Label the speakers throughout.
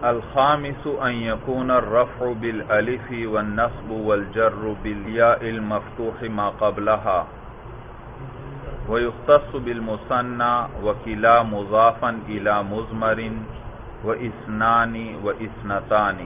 Speaker 1: الخامس ان يكون الرفع بالالف والنصب والجر بالياء المفتوح ما قبلها ويختص بالمثنى وكلا مضافا الى مضمر واثنان واثنتان۔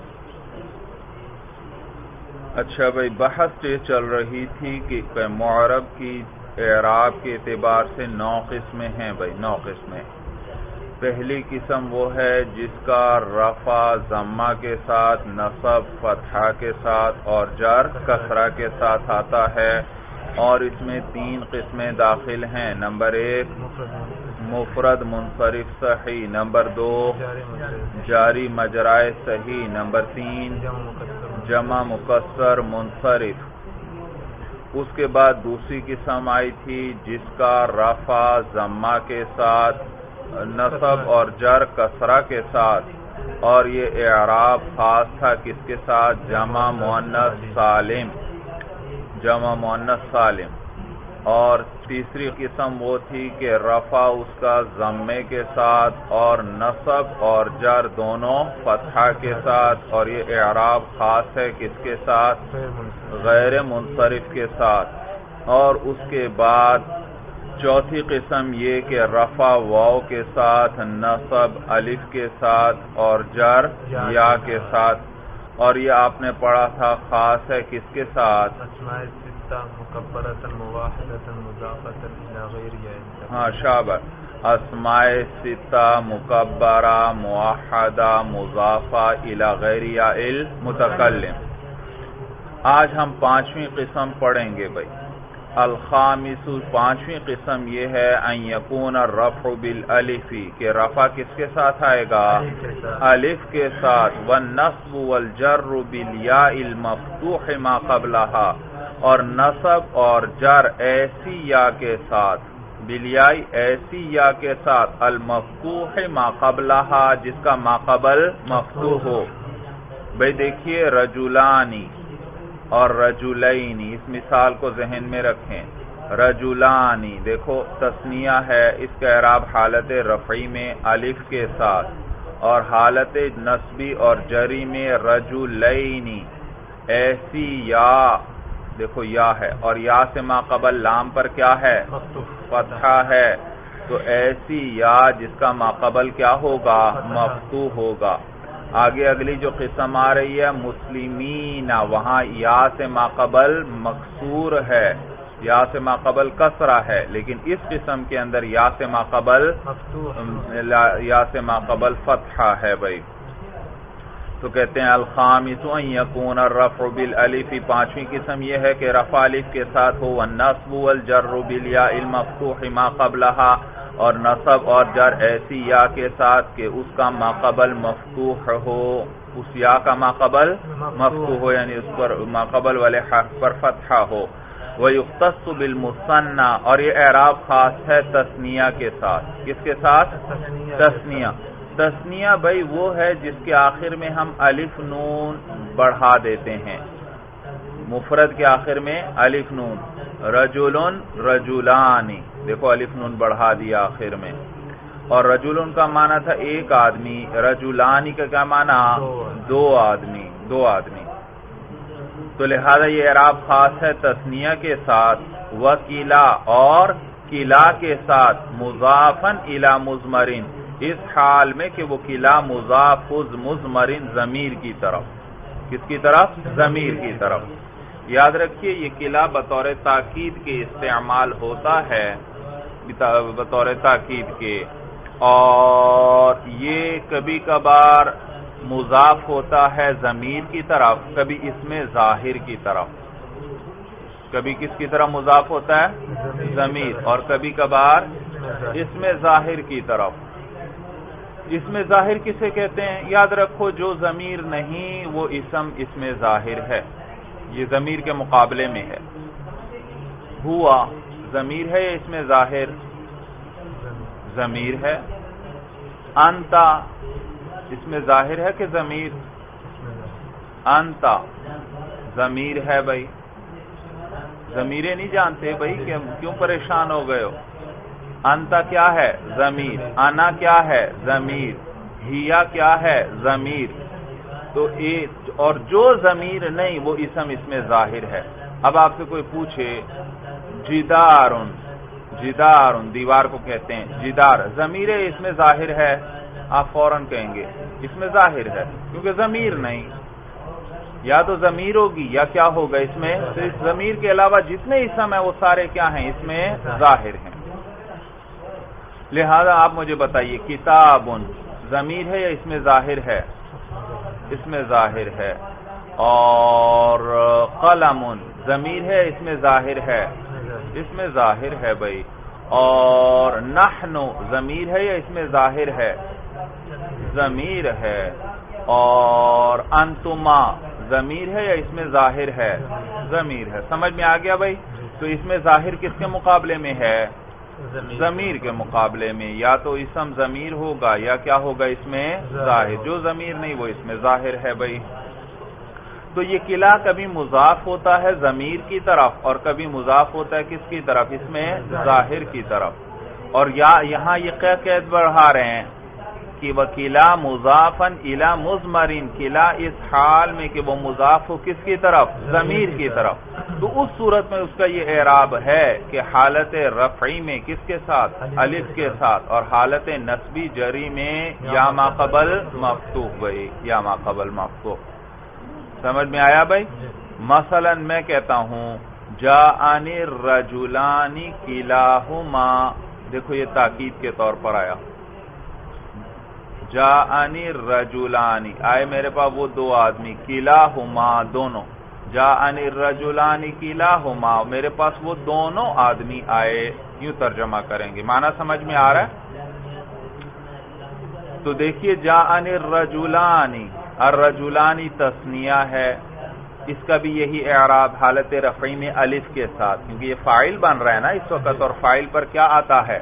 Speaker 1: اچھا بھائی، بحث یہ چل رہی تھی کہ معرب کی اعراب کے اعتبار سے 9 قسمیں ہیں بھائی، 9 قسمیں۔ پہلی قسم وہ ہے جس کا رفع ضمہ کے ساتھ، نصب فتحہ کے ساتھ اور جر کسرہ کے ساتھ آتا ہے، اور اس میں 3 قسمیں داخل ہیں۔ نمبر 1 مفرد منصرف صحیح، نمبر 2 جاری مجرائے صحیح، نمبر 3 جمع مکسر منصرف۔ اس کے بعد دوسری قسم آئی تھی جس کا رفع ضمہ کے ساتھ، نصب اور جر کسرہ کے ساتھ، اور یہ اعراب خاص تھا کس کے ساتھ؟ جمع مؤنث سالم، جمع مؤنث سالم۔ اور تیسری قسم وہ تھی کہ رفع اس کا ضمے کے ساتھ اور نصب اور جر دونوں فتحہ کے ساتھ، اور یہ اعراب خاص ہے کس کے ساتھ؟ غیر منصرف کے ساتھ۔ اور اس کے بعد چوتھی قسم یہ کہ رفع واو کے ساتھ، نصب الف کے ساتھ اور جر یا کے ساتھ، اور یہ آپ نے پڑھا تھا خاص ہے کس کے ساتھ؟ ہاں شاباش، اسماء ستہ مکبرہ موحدہ مضافہ الی غیر یا المتکلم۔ آج ہم 5ویں قسم پڑھیں گے بھائی۔ الخامس، 5ویں قسم یہ ہے ان یکون الرفع بالالف، کہ رفع کس کے ساتھ آئے گا؟ الف کے ساتھ، والنصب والجر بالیاء المفتوح ما قبلها، اور نصب اور جر ایسی یا کے ساتھ، بالیاء ایسی یا کے ساتھ، المفتوح ما قبلها جس کا ما قبل مفتوح ہو۔ بھئی دیکھیے رجلانی اور رجلینی، اس مثال کو ذہن میں رکھیں۔ رجلانی دیکھو تثنیہ ہے، اس کا اعراب حالت رفعی میں الف کے ساتھ، اور حالت نصبی اور جری میں رجلینی، ایسی یا، دیکھو یا ہے، اور یا سے ما قبل لام پر کیا ہے؟ فتحہ ہے، تو ایسی یا جس کا ما قبل کیا ہوگا؟ مفتوح ہوگا۔ آگے اگلی جو قسم آ رہی ہے مسلمین، وہاں یا سے ما قبل مکسور ہے، یا سے ما قبل کسرہ ہے، لیکن اس قسم کے اندر یا سے ما قبل فتحہ ہے بھائی۔ تو کہتے ہیں الخامس ان یکون الرفع بالالف، 5ویں قسم یہ ہے کہ رفع الف کے ساتھ ہو، والنصب والجر بالیاء المفتوح ما قبلها، اور نصب اور جر ایسی یا کے ساتھ کہ اس کا ما قبل مفتوح ہو، اس یا کا ما قبل مفتوح ہو، یعنی اس پر ما قبل والے حرف پر فتحہ ہو۔ وَيُخْتَصُّ بِالْمُثَنَّى، اور یہ اعراب خاص ہے تثنیہ کے ساتھ۔ کس کے ساتھ؟ تثنیہ۔ تثنیہ بھائی وہ ہے جس کے آخر میں ہم الف نون بڑھا دیتے ہیں، مفرد کے آخر میں الف نون، رجلن رجلانی، دیکھو الف نون بڑھا دیا آخر میں، اور رجلن کا معنی تھا ایک آدمی، رجلانی کا کیا معنی؟ دو آدمی، دو آدمی۔ تو لہذا یہ اعراب خاص ہے تثنیہ کے ساتھ، وکلا، اور کلا کے ساتھ، مضافن الی مضمرن، اس حال میں کہ وہ کلا مضاف مضمرن ضمیر کی طرف، کس کی طرف؟ ضمیر کی طرف۔ یاد رکھیے یہ کلا بطور تاکید کے استعمال ہوتا ہے، بطور تاکید کے، اور یہ کبھی کبھار مضاف ہوتا ہے ضمیر کی طرف، کبھی اسم ظاہر کی طرف۔ کبھی کس کی طرف مضاف ہوتا ہے؟ ضمیر، اور کبھی کبھار اسم ظاہر کی طرف۔ اسم ظاہر کسے کہتے ہیں؟ یاد رکھو جو ضمیر نہیں وہ اسم ظاہر ہے، یہ ضمیر کے مقابلے میں ہے۔ ہوا ضمیر ہے یا اسم ظاہر؟ ضمیر ہے۔ انتا اسم ظاہر ہے کہ ضمیر؟ انتا ضمیر ہے بھائی، ضمیریں نہیں جانتے بھائی، کیوں پریشان ہو گئے ہو؟ انتا کیا ہے؟ ضمیر۔ انا کیا ہے؟ ضمیر۔ ہیا کیا ہے؟ ضمیر. تو اور جو ضمیر نہیں وہ اسم اس میں ظاہر ہے. اب آپ سے کوئی پوچھے جدارن، جدارن دیوار کو کہتے ہیں جدار، ضمیر اس میں ظاہر ہے؟ آپ فوراً کہیں گے اس میں ظاہر ہے، کیونکہ ضمیر نہیں. یا تو ضمیر ہوگی یا کیا ہوگا اس میں؟ تو اس ضمیر کے علاوہ جتنے اسم ہیں وہ سارے کیا ہیں؟ اس میں ظاہر ہیں. لہذا آپ مجھے بتائیے کتابن ضمیر ہے یا اس میں ظاہر ہے؟ اس میں ظاہر ہے. اور قلم ضمیر ہے اس میں ظاہر ہے؟ اس میں ظاہر ہے بھائی. اور نحن ضمیر ہے یا اس میں ظاہر ہے؟ ضمیر ہے. اور انتما ضمیر ہے یا اس میں ظاہر ہے؟ ضمیر ہے. سمجھ میں آ گیا بھائی؟ تو اس میں ظاہر کس کے مقابلے میں ہے؟ ضمیر کے مقابلے میں. یا تو اسم ضمیر ہوگا یا کیا ہوگا اس میں؟ ظاہر. جو ضمیر نہیں وہ اس میں ظاہر ہے بھائی. تو یہ قلعہ کبھی مضاف ہوتا ہے ضمیر کی طرف اور کبھی مضاف ہوتا ہے کس کی طرف؟ اس میں ظاہر کی طرف. اور یہاں یہ قید بڑھا رہے ہیں کہ وکیلا مضافن الی مضمرین، قلعہ اس حال میں کہ وہ مضاف ہو کس کی طرف؟ ضمیر کی طرف. تو اس صورت میں اس کا یہ اعراب ہے کہ حالت رفعی میں کس کے ساتھ؟ الف کے ساتھ. اور حالت نصبی جری میں یا ما قبل مفتوح بھائی، یا ما قبل مفتوح. سمجھ میں آیا بھائی؟ مثلا میں کہتا ہوں جاءنی الرجلان کلاہما، دیکھو یہ تاکید کے طور پر آیا. جاءنی الرجلان آئے میرے پاس وہ دو آدمی، کلاہما دونوں. جاءنی الرجلان کلاہما میرے پاس وہ دونوں آدمی آئے. یوں ترجمہ کریں گے. معنی سمجھ میں آ رہا ہے؟ تو دیکھیے جاءنی الرجلان، الرجلان تثنیہ ہے، اس کا بھی یہی اعراب حالت رفعی میں الف کے ساتھ، کیونکہ یہ فاعل بن رہا ہے نا اس وقت. اور فاعل پر کیا آتا ہے؟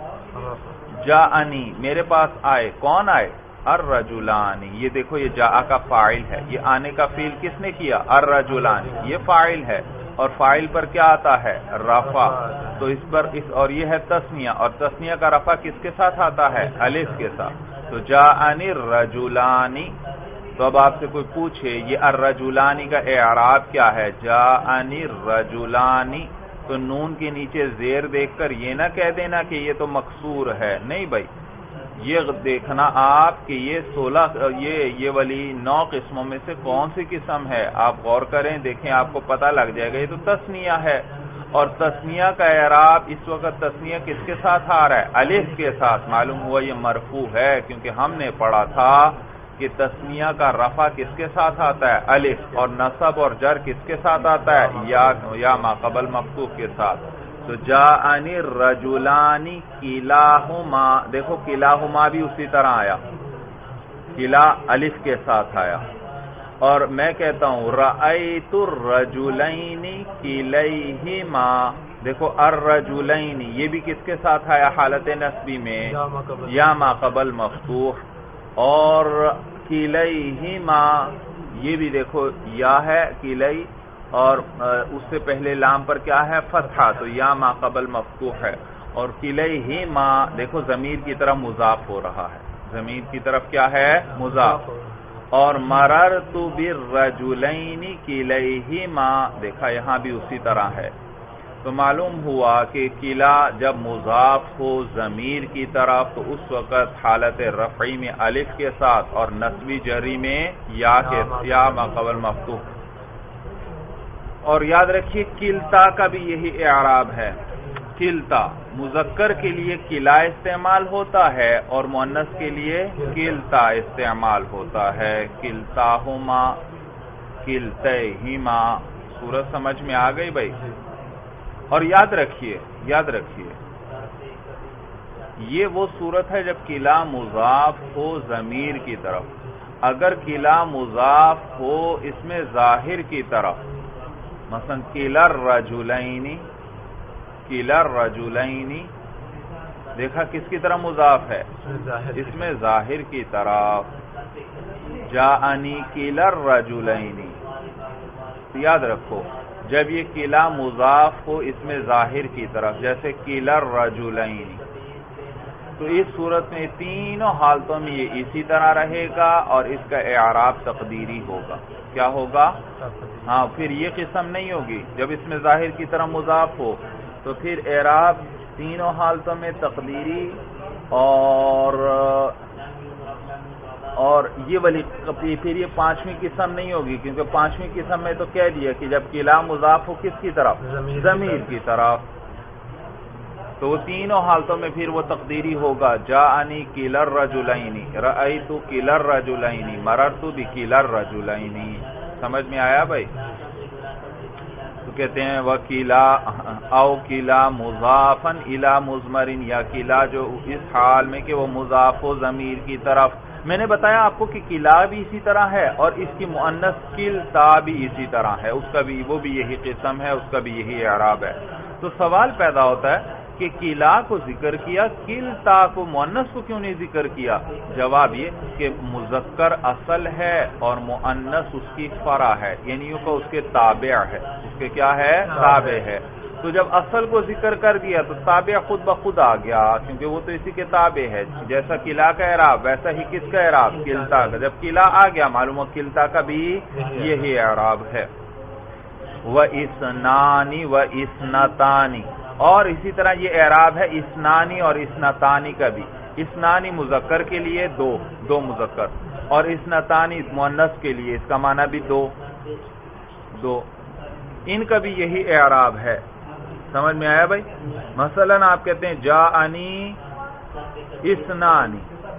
Speaker 1: جاءنی میرے پاس آئے. کون آئے؟ الرجلان. یہ دیکھو یہ جاء کا فاعل ہے، یہ آنے کا فعل کس نے کیا؟ الرجلان. یہ فاعل ہے اور فاعل پر کیا آتا ہے؟ رفع. تو اس پر اور یہ ہے تثنیہ، اور تثنیہ کا رفع کس کے ساتھ آتا ہے؟ الف کے ساتھ. تو جاءنی الرجلان. تو اب آپ سے کوئی پوچھے یہ الرجلانی کا اعراب کیا ہے؟ جاءنی الرجلانی. تو نون کے نیچے زیر دیکھ کر یہ نہ کہہ دینا کہ یہ تو مکسور ہے، نہیں بھائی. یہ دیکھنا آپ کہ یہ 16 یہ والی 9 قسموں میں سے کون سی قسم ہے. آپ غور کریں، دیکھیں، آپ کو پتہ لگ جائے گا. یہ تو تثنیہ ہے، اور تثنیہ کا اعراب اس وقت تثنیہ کس کے ساتھ آ رہا ہے؟ الف کے ساتھ. معلوم ہوا یہ مرفوع ہے، کیونکہ ہم نے پڑھا تھا کہ تثنیہ کا رفع کس کے ساتھ آتا ہے؟ الف. اور نصب اور جر کس کے ساتھ آتا ہے؟ یا ما قبل مفتوح کے ساتھ. تو جاءنی الرجلان کلاہما، دیکھو کلاہما بھی اسی طرح آیا، کلا الف کے ساتھ آیا. اور میں کہتا ہوں رأیت الرجلین کلیہما، دیکھو الرجلین یہ بھی کس کے ساتھ آیا حالت نصبی میں؟ یا ما قبل مفتوح. اور کلیہما یہ بھی دیکھو یا ہے کلی، اور اس سے پہلے لام پر کیا ہے؟ فتحہ. تو یا ما قبل مفتوح ہے. اور کلیہما دیکھو ضمیر کی طرف مضاف ہو رہا ہے، ضمیر کی طرف کیا ہے؟ مضاف. اور مررت بالرجلین کلیہما، دیکھا یہاں بھی اسی طرح ہے. تو معلوم ہوا کہ کلا جب مضاف ہو ضمیر کی طرف تو اس وقت حالت رفعی میں الف کے ساتھ اور نصبی جری میں یا ما قبل مفتوح. اور یاد رکھیے کلتا کا بھی یہی اعراب ہے. کلتا مذکر کے لیے کلا استعمال ہوتا ہے اور مؤنث کے لیے کلتا استعمال ہوتا ہے. کلتاہما، کلتیہما. صورت سمجھ میں آ گئی بھائی؟ اور یاد رکھیے یہ وہ صورت ہے جب کلا مضاف ہو ضمیر کی طرف. اگر کلا مضاف ہو اس میں ظاہر کی طرف، مثلا کلا الرجلین، دیکھا کس کی طرف مضاف ہے؟ اس میں ظاہر کی طرف. جاءنی کلا الرجلین. یاد رکھو جب یہ کلا مضاف ہو اس میں ظاہر کی طرف، جیسے کلا الرجلین. تو اس صورت میں تینوں حالتوں میں یہ اسی طرح رہے گا اور اس کا اعراب تقدیری ہوگا. کیا ہوگا؟ ہاں، پھر یہ قسم نہیں ہوگی. جب اس میں ظاہر کی طرح مضاف ہو تو پھر اعراب تینوں حالتوں میں تقدیری اور یہ والی پھر یہ پانچویں قسم نہیں ہوگی، کیونکہ پانچویں قسم میں تو کہہ دیا کہ جب قلع مضاف ہو کس کی طرف؟ ضمیر کی طرف. تو وہ تینوں حالتوں میں پھر وہ تقدیری ہوگا. جاءنی کلا الرجلین، رأیت کلا الرجلین، مررت بکلا الرجلین. سمجھ میں آیا بھائی؟ تو کہتے ہیں وکیلا او کلا مضافن الی مضمر، یا کلا جو اس حال میں کہ وہ مضاف و ضمیر کی طرف. میں نے بتایا آپ کو کہ کلا بھی اسی طرح ہے اور اس کی مؤنث کلتا بھی اسی طرح ہے، اس کا بھی وہ بھی یہی قسم ہے، اس کا بھی یہی اعراب ہے. تو سوال پیدا ہوتا ہے کہ کلا کو ذکر کیا، کلتا کو مؤنث کو کیوں نہیں ذکر کیا؟ جواب یہ کہ مذکر اصل ہے اور مؤنث اس کی فرع ہے، یعنی یوں کہ اس کے تابع ہے. اس کے کیا ہے؟ تابع ہے. تو جب اصل کو ذکر کر دیا تو تابع خود بخود آ گیا، کیونکہ وہ تو اسی کے تابع ہے. جیسا کلا کا اعراب ویسا ہی کس کا اعراب؟ کلتا کا. جب کلا آ گیا معلوم ہو کلتا کا بھی یہی اعراب ہے. وَإِثْنَانِ وَإِثْنَتَانِ، اور اسی طرح یہ اعراب ہے اسنانی اور اسنتانی کا بھی. اسنانی مذکر کے لیے دو مذکر، اور اسنتانی مؤنث کے لیے، اس کا معنی بھی دو. ان کا بھی یہی اعراب ہے. سمجھ میں آیا بھائی؟ مثلا آپ کہتے ہیں جاءنی اسنانی،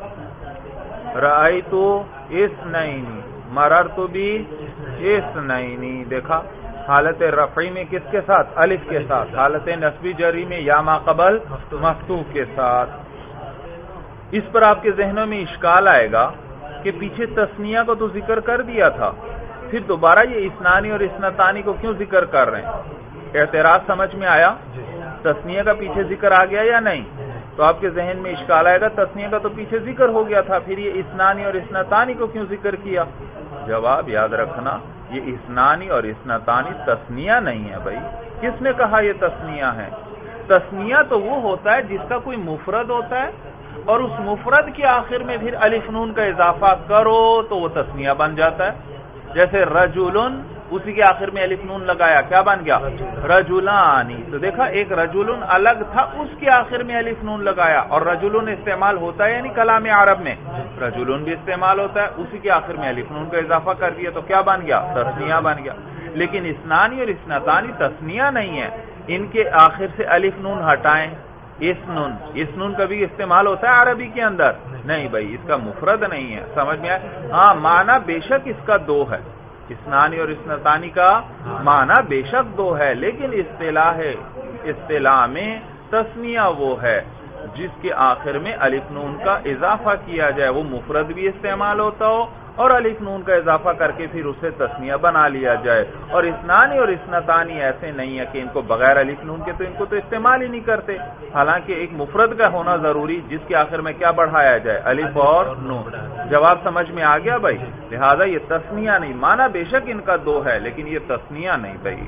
Speaker 1: رأیت اسنین، مررت بی اسنین. دیکھا حالت رفعی میں کس کے ساتھ؟ الف کے ساتھ. حالت نصبی جری میں یا ما قبل مفتوح کے ساتھ. اس پر آپ کے ذہنوں میں اشکال آئے گا کہ پیچھے تثنیہ کو تو ذکر کر دیا تھا، پھر دوبارہ یہ اسنانی اور اسنتانی کو کیوں ذکر کر رہے ہیں؟ اعتراض سمجھ میں آیا؟ تثنیہ کا پیچھے ذکر آ گیا یا نہیں؟ تو آپ کے ذہن میں اشکال آئے گا تثنیہ کا تو پیچھے ذکر ہو گیا تھا، پھر یہ اسنانی اور اسنتانی کو کیوں ذکر کیا؟ جواب یاد رکھنا، یہ اسنانی اور اسنتانی تثنیہ نہیں ہے بھائی. کس نے کہا یہ تثنیہ ہے؟ تثنیہ تو وہ ہوتا ہے جس کا کوئی مفرد ہوتا ہے اور اس مفرد کے آخر میں پھر الف نون کا اضافہ کرو تو وہ تثنیہ بن جاتا ہے. جیسے رجلن، اسی کے آخر میں الف نون لگایا، کیا بن گیا؟ رجلانی. تو دیکھا ایک رجلن الگ تھا، اس کے آخر میں الف نون لگایا. اور رجلن استعمال ہوتا ہے یعنی کلام عرب میں رجلن بھی استعمال ہوتا ہے، اسی کے آخر میں الف نون کا اضافہ کر دیا تو کیا بن گیا؟ تثنیہ بن گیا. لیکن اسنانی اور اسنتانی تثنیہ نہیں ہے، ان کے آخر سے الف نون ہٹائیں. اسنون کا بھی استعمال ہوتا ہے عربی کے اندر؟ نہیں بھائی، اس کا مفرد نہیں ہے. سمجھ میں آیا؟ ہاں، معنی بے شک اس کا دو ہے، اسنانی اور اسنتانی کا معنی بے شک دو ہے، لیکن اصطلاح میں تثنیہ وہ ہے جس کے آخر میں الف نون کا اضافہ کیا جائے، وہ مفرد بھی استعمال ہوتا ہو اور الف نون کا اضافہ کر کے پھر اسے تثنیہ بنا لیا جائے. اور اسنانی اور اسنتانی ایسے نہیں ہے کہ ان کو بغیر الف نون کے تو ان کو تو استعمال ہی نہیں کرتے، حالانکہ ایک مفرد کا ہونا ضروری جس کے آخر میں کیا بڑھایا جائے؟ الف اور نون. جواب سمجھ میں آ گیا بھائی؟ لہذا یہ تثنیہ نہیں، معنی بے شک ان کا دو ہے لیکن یہ تثنیہ نہیں بھائی.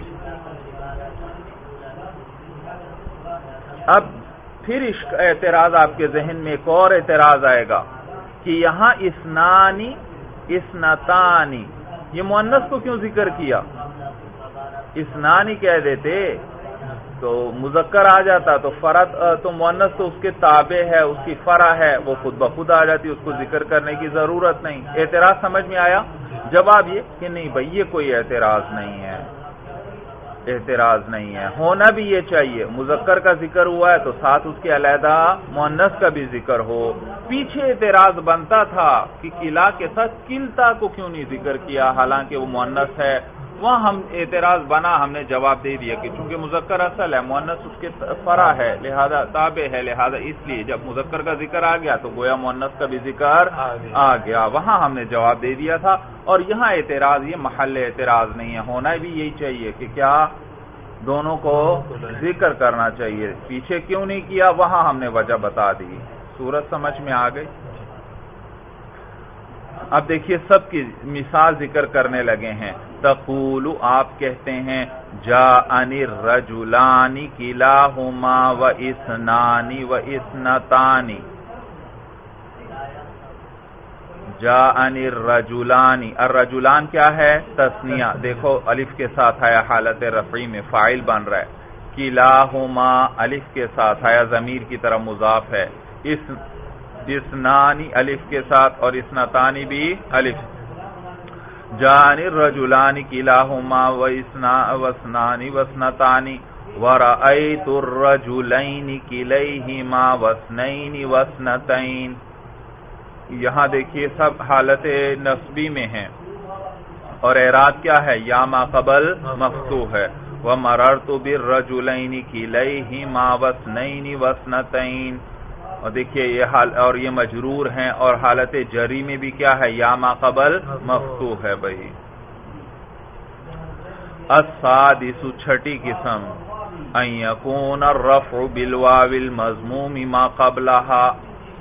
Speaker 1: اب پھر اعتراض آپ کے ذہن میں ایک اور اعتراض آئے گا کہ یہاں اسنانی اسنتانی یہ مؤنث کو کیوں ذکر کیا؟ اسنانی کہہ دیتے تو مذکر آ جاتا تو فرد تو مؤنث تو اس کے تابع ہے، اس کی فرع ہے، وہ خود بخود آ جاتی، اس کو ذکر کرنے کی ضرورت نہیں. اعتراض سمجھ میں آیا؟ جواب یہ کہ نہیں بھائی، یہ کوئی اعتراض نہیں ہے، اعتراض نہیں ہے. ہونا بھی یہ چاہیے، مذکر کا ذکر ہوا ہے تو ساتھ اس کے علیحدہ مؤنث کا بھی ذکر ہو. پیچھے اعتراض بنتا تھا کہ کلا کے ساتھ کلتا کو کیوں نہیں ذکر کیا حالانکہ وہ مؤنث ہے. وہاں ہم اعتراض بنا، ہم نے جواب دے دیا کہ چونکہ مذکر اصل ہے، مؤنث اس کے فرع ہے، لہذا تابع ہے، لہذا اس لیے جب مذکر کا ذکر آ گیا تو گویا مؤنث کا بھی ذکر آ گیا. وہاں ہم نے جواب دے دیا تھا. اور یہاں اعتراض یہ محل اعتراض نہیں ہے، ہونا بھی یہی چاہیے کہ کیا دونوں کو ذکر کرنا چاہیے. پیچھے کیوں نہیں کیا وہاں ہم نے وجہ بتا دی. صورت سمجھ میں آ گئی؟ اب دیکھیے سب کی مثال ذکر کرنے لگے ہیں. تقول، آپ کہتے ہیں جاءنی الرجلان کلاہما و اسنانی و اسنتانی. جاءنی الرجلان، الرجلان کیا ہے؟ تثنیہ، دیکھو الف کے ساتھ آیا حالت رفعی میں، فاعل بن رہا ہے. کلاہما الف کے ساتھ آیا، ضمیر کی طرف مضاف ہے. اثنانی الف کے ساتھ اور اثنتانی بھی الف. جاءنی الرجلان کلاہما واثنان واثنتان ورأیت الرجلین کلیہما واثنین واثنتین. یہاں دیکھیے سب حالت نصبی میں ہیں اور اعراب کیا ہے؟ یا ما قبل مفتوح ہے. وَمَرَرْتُ بِالرَّجُلَيْنِ كِلَيْهِمَا وَاثْنَيْنِ وَاثْنَتَيْنِ. اور دیکھیے یہ حال اور یہ مجرور ہیں اور حالت جری میں بھی کیا ہے؟ یا ما قبل مفتوح ہے بھائی. السادس چھٹی قسم ان يكون الرفع بالواو المضموم ما قبلها.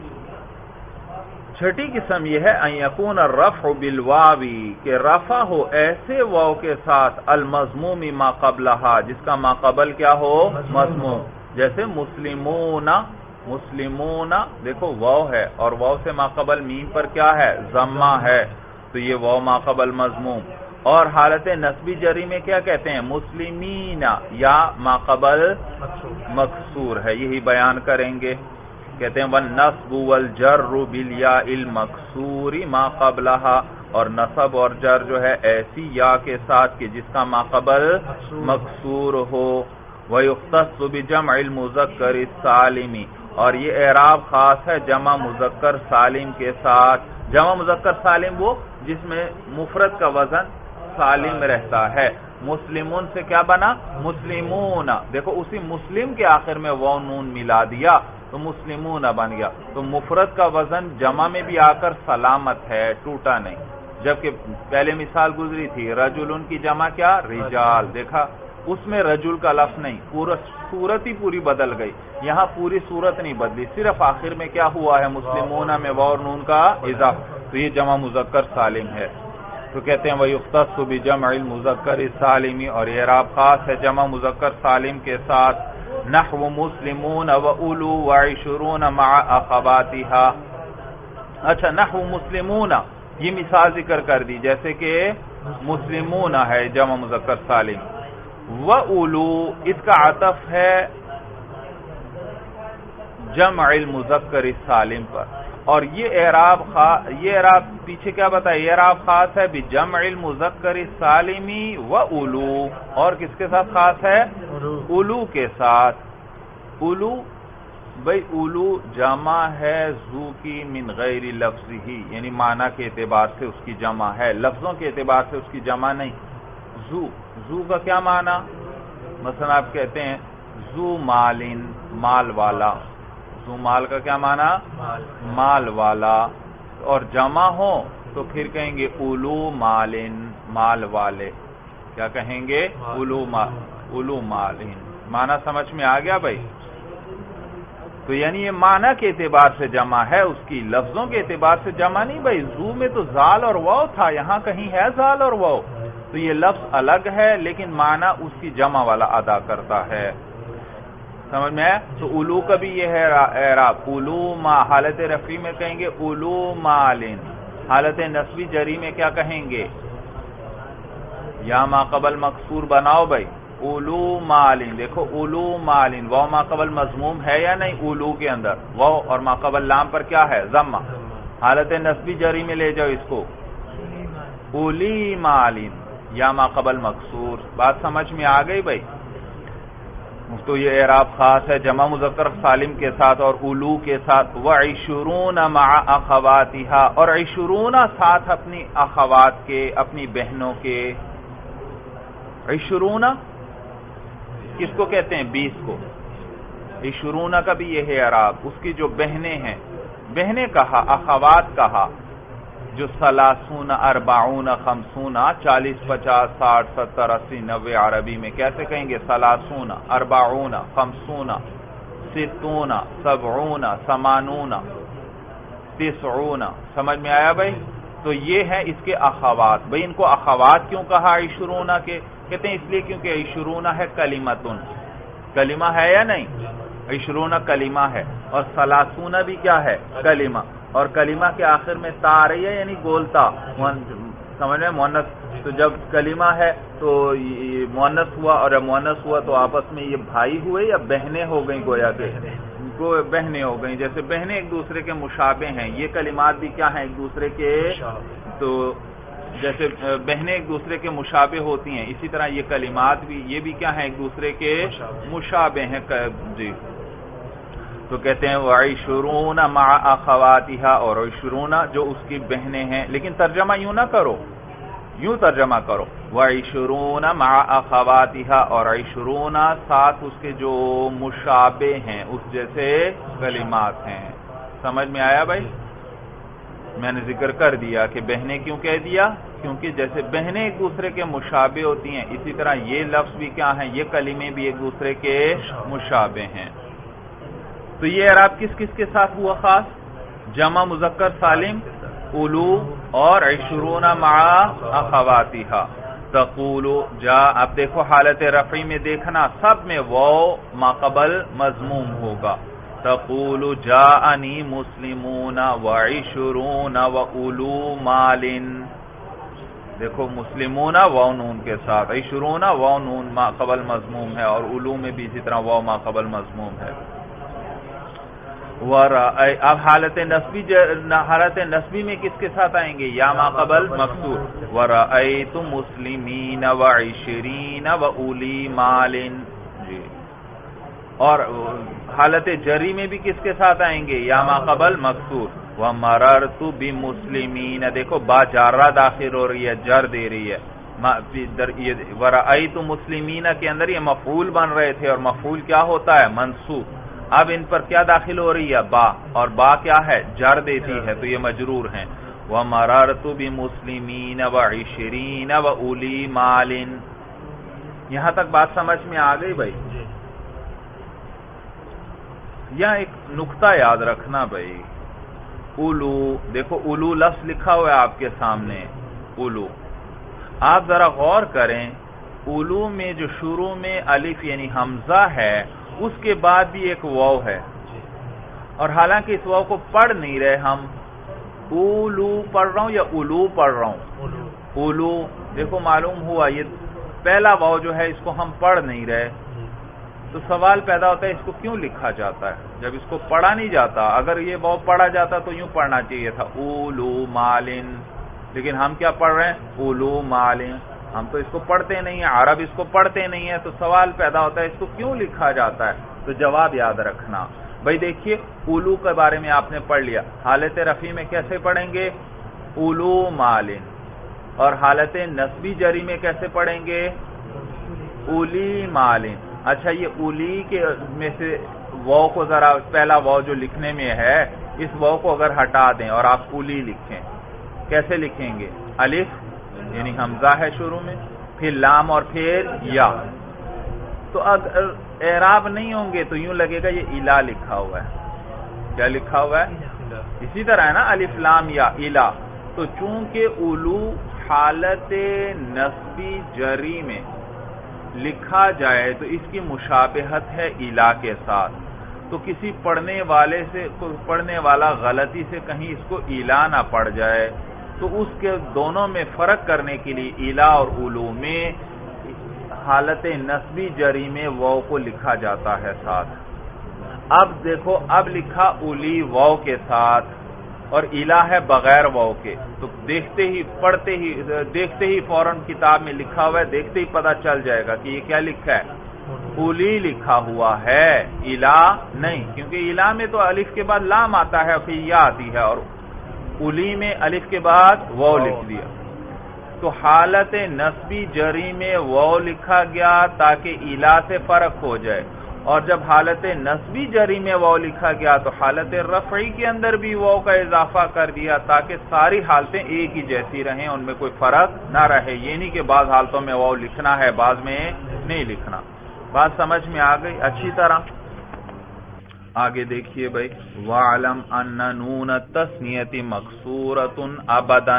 Speaker 1: چھٹی قسم یہ ہے ان يكون الرفع بالواو، کہ رفع ہو ایسے واو کے ساتھ المضموم ما قبلها، جس کا ما قبل کیا ہو؟ مضموم. جیسے مسلمون، مسلمون دیکھو واو ہے اور واو سے ما قبل میم پر کیا ہے؟ ضمہ ہے، تو یہ واو ما قبل مضموم. اور حالت نسبی جری میں کیا کہتے ہیں؟ مسلمین، یا ما قبل مکسور ہے. یہی بیان کریں گے. کہتے ہیں والنصب والجر بالیاء المکسور ما قبلها، اور نصب اور جر جو ہے ایسی یا کے ساتھ کہ جس کا ما قبل مکسور ہو. ويختص بجمع المذکر السالم، اور یہ اعراب خاص ہے جمع مذکر سالم کے ساتھ. جمع مذکر سالم وہ جس میں مفرد کا وزن سالم رہتا ہے. مسلمون سے کیا بنا؟ مسلمون. دیکھو اسی مسلم کے آخر میں واو نون ملا دیا تو مسلمون بن گیا. تو مفرد کا وزن جمع میں بھی آ کر سلامت ہے، ٹوٹا نہیں. جبکہ پہلے مثال گزری تھی رجلن کی جمع کیا؟ رجال. دیکھا اس میں رجل کا لفظ نہیں، پورا صورت ہی پوری بدل گئی. یہاں پوری صورت نہیں بدلی، صرف آخر میں کیا ہوا ہے؟ مسلمون میں واو نون کا اضافہ. تو یہ جمع مذکر سالم ہے. تو کہتے ہیں وَيُخْتَصُّ بِجَمْعِ الْمُذَكَّرِ السَّالِمِ، اور یہ اعراب خاص ہے جمع مذکر سالم کے ساتھ. نحو مسلمون وَأُولُو وَعِشْرُونَ مَعَ أَخَوَاتِهَا. اچھا نحو مسلمون یہ مثال ذکر کر دی، جیسے کہ مسلمون ہے جمع مذکر سالم. وَأُولُو اس کا عطف ہے جمع المذکر السالم پر. اور یہ اعراب پیچھے کیا بتایا؟ یہ اعراب خاص ہے بجمع المذکر السالم وَأُولُو، اور کس کے ساتھ خاص ہے؟ اولو کے ساتھ. اولو بھئی اولو جمع ہے ذو کی من غیر لفظی، یعنی معنی کے اعتبار سے اس کی جمع ہے، لفظوں کے اعتبار سے اس کی جمع نہیں. ذو کا کیا معنی؟ مثلا آپ کہتے ہیں ذو مالن، مال والا. ذو مال کا کیا معنی؟ مال والا. اور جمع ہو تو پھر کہیں گے اولو مالن، مال والے. کیا کہیں گے؟ اولو مالن. معنی سمجھ میں آ گیا بھائی؟ تو یعنی یہ معنی کے اعتبار سے جمع ہے اس کی، لفظوں کے اعتبار سے جمع نہیں بھائی. ذو میں تو زال اور واو تھا، یہاں کہیں ہے زال اور واو، تو یہ لفظ الگ ہے لیکن معنی اس کی جمع والا ادا کرتا ہے. سمجھ میں آیا؟ تو اولو کا بھی یہ ہے اعراب. اولو ما حالت رفعی میں کہیں گے اولو مالن، حالت نصبی جری میں کیا کہیں گے؟ یا ما قبل مکسور بناؤ بھائی. اولو مالن، دیکھو اولو مالن واو ما قبل مضموم ہے یا نہیں؟ اولو کے اندر واو اور ما قبل لام پر کیا ہے؟ ضمہ. حالت نصبی جری میں لے جاؤ اس کو اولی مالن یا ما قبل مکسور. بات سمجھ میں آ گئی بھائی؟ تو یہ اعراب خاص ہے جمع مذکر سالم کے ساتھ اور اولو کے ساتھ. وعشرون مع اخواتها، اور عشرون ساتھ اپنی اخوات کے، اپنی بہنوں کے. عشرون کس کو کہتے ہیں؟ 20 کو. عشرون کا بھی یہ ہے اعراب، اس کی جو بہنیں ہیں، بہنیں کہا، اخوات کہا، جو 30 40 50 40 50 60 70 80 90 عربی میں کیسے کہیں گے؟ 30 40 50 60 70 80 90 سمجھ میں آیا بھائی؟ تو یہ ہے اس کے اخوات. بھئی ان کو اخوات کیوں کہا عشرون کے؟ کہتے ہیں اس لیے کیونکہ عشرون ہے کلمتن، کلمہ ہے یا نہیں؟ عشرون کلمہ ہے اور 30 بھی کیا ہے؟ کلمہ. اور کلمہ کے آخر میں تا آ رہی ہے یعنی گولتا، سمجھ میں مؤنث، تو جب کلمہ ہے تو مؤنث ہوا، اور جب مؤنث ہوا تو آپس میں یہ بھائی ہوئے یا بہنیں ہو گئیں، گویا کہ بہنیں ہو گئیں، جیسے بہنیں ایک دوسرے کے مشابہ ہیں، یہ کلمات بھی کیا ہیں ایک دوسرے کے، تو جیسے بہنیں ایک دوسرے کے مشابہ ہوتی ہیں، اسی طرح یہ کلمات بھی، یہ بھی کیا ہیں ایک دوسرے کے مشابہ ہیں جی۔ تو کہتے ہیں وَعِشْرُونَ مَعَ أَخَوَاتِهَا، اور عشرون جو اس کی بہنیں ہیں، لیکن ترجمہ یوں نہ کرو، یوں ترجمہ کرو وَعِشْرُونَ مَعَ أَخَوَاتِهَا، اور عشرون ساتھ اس کے جو مشابہ ہیں، اس جیسے کلمات ہیں۔ سمجھ میں آیا بھائی؟ میں نے ذکر کر دیا کہ بہنیں کیوں کہہ دیا، کیونکہ جیسے بہنیں ایک دوسرے کے مشابہ ہوتی ہیں، اسی طرح یہ لفظ بھی کیا ہیں، یہ کلمے بھی ایک دوسرے کے مشابہ ہیں۔ تو یہ اعراب کس کس کے ساتھ ہوا خاص؟ جمع مذکر سالم، اولو اور عشرون مع اخواتها۔ تقول جا، اب دیکھو حالت رفعی میں دیکھنا سب میں واو ما قبل مضموم ہوگا۔ تقول جاءنی مسلمون وعشرون واولو مال، دیکھو مسلمون واو نون کے ساتھ، عشرون واو نون ما قبل مضموم ہے، اور اولو میں بھی اسی طرح واو ما قبل مضموم ہے۔ اب حالت نسبی میں کس کے ساتھ آئیں گے؟ یا ما قبل مکسور، وَرَأَيْتُ مُسْلِمِينَ وَعِشْرِينَ وَأُولِي مَالٍ جی۔ اور حالت جری میں بھی کس کے ساتھ آئیں گے؟ یا ما قبل مکسور، وَمَرَرْتُ بِمُسْلِمِينَ، دیکھو با جارہ داخل ہو رہی ہے، جر دے رہی ہے، وَرَأَيْتُ مُسْلِمِينَ کے اندر یہ مفعول بن رہے تھے، اور مفعول کیا ہوتا ہے؟ منصوب۔ اب ان پر کیا داخل ہو رہی ہے؟ با، اور با کیا ہے؟ جر دیتی ہے، تو یہ مجرور ہیں۔ وَمَرَرْتُ بِمُسْلِمِينَ وَعِشْرِينَ وَأُولِي مَالٍ۔ یہاں تک بات سمجھ میں آ گئی بھائی؟ یہاں ایک نقطہ یاد رکھنا بھائی، اولو، دیکھو اولو لفظ لکھا ہوا ہے آپ کے سامنے، اولو، آپ ذرا غور کریں، اولو میں جو شروع میں الف یعنی حمزہ ہے، اس کے بعد بھی ایک واو ہے، اور حالانکہ اس واو کو پڑھ نہیں رہے ہم، اولو پڑھ رہا ہوں یا اولو پڑھ رہا ہوں؟ اولو، دیکھو معلوم ہوا یہ پہلا واو جو ہے اس کو ہم پڑھ نہیں رہے، تو سوال پیدا ہوتا ہے اس کو کیوں لکھا جاتا ہے جب اس کو پڑھا نہیں جاتا؟ اگر یہ واو پڑھا جاتا تو یوں پڑھنا چاہیے تھا اولو مالن، لیکن ہم کیا پڑھ رہے ہیں؟ اولو مالن، ہم تو اس کو پڑھتے نہیں ہیں، عرب اس کو پڑھتے نہیں ہیں، تو سوال پیدا ہوتا ہے اس کو کیوں لکھا جاتا ہے؟ تو جواب یاد رکھنا بھائی، دیکھیے اولو کے بارے میں آپ نے پڑھ لیا، حالت رفعی میں کیسے پڑھیں گے؟ اولو مالن، اور حالت نسبی جری میں کیسے پڑھیں گے؟ اولی مالن۔ اچھا، یہ اولی کے میں سے واو کو ذرا، پہلا واو جو لکھنے میں ہے، اس واو کو اگر ہٹا دیں اور آپ اولی لکھیں، کیسے لکھیں گے؟ الف یعنی حمزہ ہے شروع میں، پھر لام اور پھر یا، تو اگر اعراب نہیں ہوں گے تو یوں لگے گا یہ الا لکھا ہوا ہے۔ کیا لکھا ہوا ہے؟ اسی طرح ہے نا، الف لام یا الا، تو چونکہ اولو حالت نسبی جری میں لکھا جائے تو اس کی مشابہت ہے الا کے ساتھ، تو کسی پڑھنے والا غلطی سے کہیں اس کو الا نہ پڑ جائے، تو اس کے دونوں میں فرق کرنے کے لیے الا اور اولو میں حالت نسبی جری میں واو کو لکھا جاتا ہے ساتھ۔ اب دیکھو، اب لکھا اولی واو کے ساتھ اور الا ہے بغیر واو کے، تو دیکھتے ہی فوراً کتاب میں لکھا ہوا ہے، دیکھتے ہی پتہ چل جائے گا کہ یہ کیا لکھا ہے؟ اولی لکھا ہوا ہے، الا نہیں، کیونکہ الا میں تو الف کے بعد لام آتا ہے پھر یا آتی ہے، اور اولی میں الف کے بعد واو لکھ دیا، تو حالت نسبی جری میں واو لکھا گیا تاکہ الا سے فرق ہو جائے، اور جب حالت نسبی جری میں واو لکھا گیا تو حالت رفعی کے اندر بھی واو کا اضافہ کر دیا تاکہ ساری حالتیں ایک ہی جیسی رہیں، ان میں کوئی فرق نہ رہے، یہ نہیں کہ بعض حالتوں میں واو لکھنا ہے بعض میں نہیں لکھنا۔ بات سمجھ میں آ گئی اچھی طرح؟ آگے دیکھیے بھائی، وَعْلَمْ أَنَّ نُونَ التَّثْنِيَةِ مَكْسُورَةٌ أَبَدًا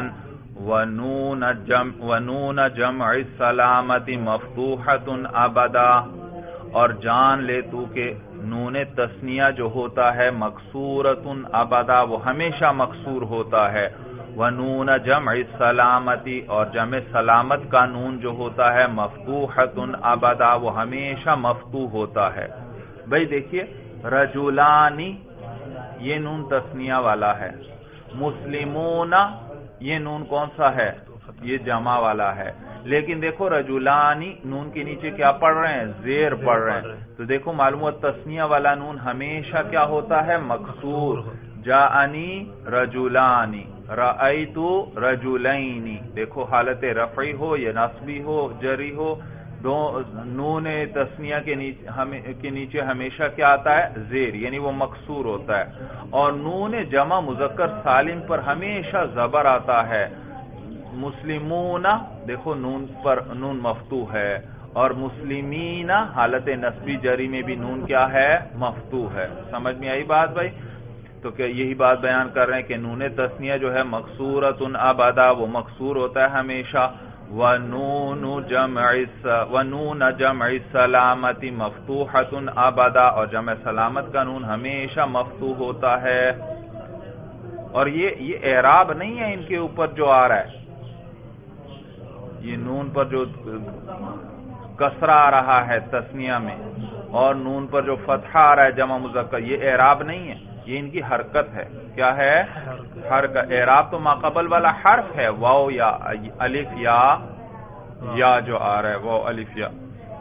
Speaker 1: وَنُونَ جَمْعِ السَّلَامَةِ مَفْتُوحَةٌ أَبَدًا، اور جان لے تو کہ نون تثنیہ جو ہوتا ہے مکسورتن ابدا وہ ہمیشہ مکسور ہوتا ہے، ونون جمع سلامتی اور جمع سلامت کا نون جو ہوتا ہے مفتوحتن ابدا وہ ہمیشہ مفتوح ہوتا ہے۔ بھئی دیکھیے رجلانی یہ نون تثنیہ والا ہے، مسلمون یہ نون کون سا ہے؟ یہ جمع والا ہے، لیکن دیکھو رجلانی نون کے نیچے کیا پڑھ رہے ہیں؟ زیر پڑھ رہے ہیں، تو دیکھو معلوم ہوا تثنیہ والا نون ہمیشہ کیا ہوتا ہے؟ مکسور۔ جاءنی رجلانی، رأیت رجلین، دیکھو حالت رفعی ہو یا نصبی ہو جری ہو، نون تثنیہ کے نیچے ہمیشہ کیا آتا ہے؟ زیر، یعنی وہ مکسور ہوتا ہے، اور نون جمع مذکر سالم پر ہمیشہ زبر آتا ہے۔ مسلمون دیکھو نون مفتوح ہے، اور مسلمین حالت نصبی جری میں بھی نون کیا ہے؟ مفتوح ہے۔ سمجھ میں آئی بات بھائی؟ تو کہ یہی بات بیان کر رہے ہیں کہ نون تثنیہ جو ہے مکسورتن ابدا وہ مکسور ہوتا ہے ہمیشہ، ونون جمع سلامت مفتوحتن ابدا اور جمع سلامت کا نون ہمیشہ مفتوح ہوتا ہے۔ اور یہ اعراب نہیں ہے ان کے اوپر جو آ رہا ہے، یہ نون پر جو کسرہ آ رہا ہے تثنیہ میں اور نون پر جو فتحہ آ رہا ہے جمع مذکر، یہ اعراب نہیں ہے، یہ ان کی حرکت ہے۔ کیا ہے؟ حرکت۔ اعراب تو ماقبل والا حرف ہے، واو یا الف یا جو آ رہا ہے واو الف یا۔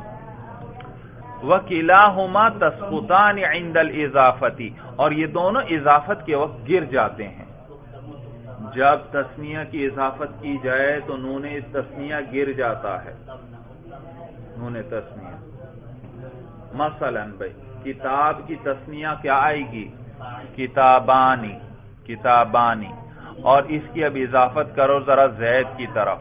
Speaker 1: وَكِلَاهُمَا تَسْقُطَانِ عِنْدَ الْإِضَافَةِ اور یہ دونوں اضافت کے وقت گر جاتے ہیں۔ جب تثنیہ کی اضافت کی جائے تو نون تثنیہ گر جاتا ہے، نون تثنیہ۔ مثلا بھائی کتاب کی تثنیہ کیا آئے گی؟ کتابانی، کتابانی، اور اس کی اب اضافت کرو ذرا زید کی طرف،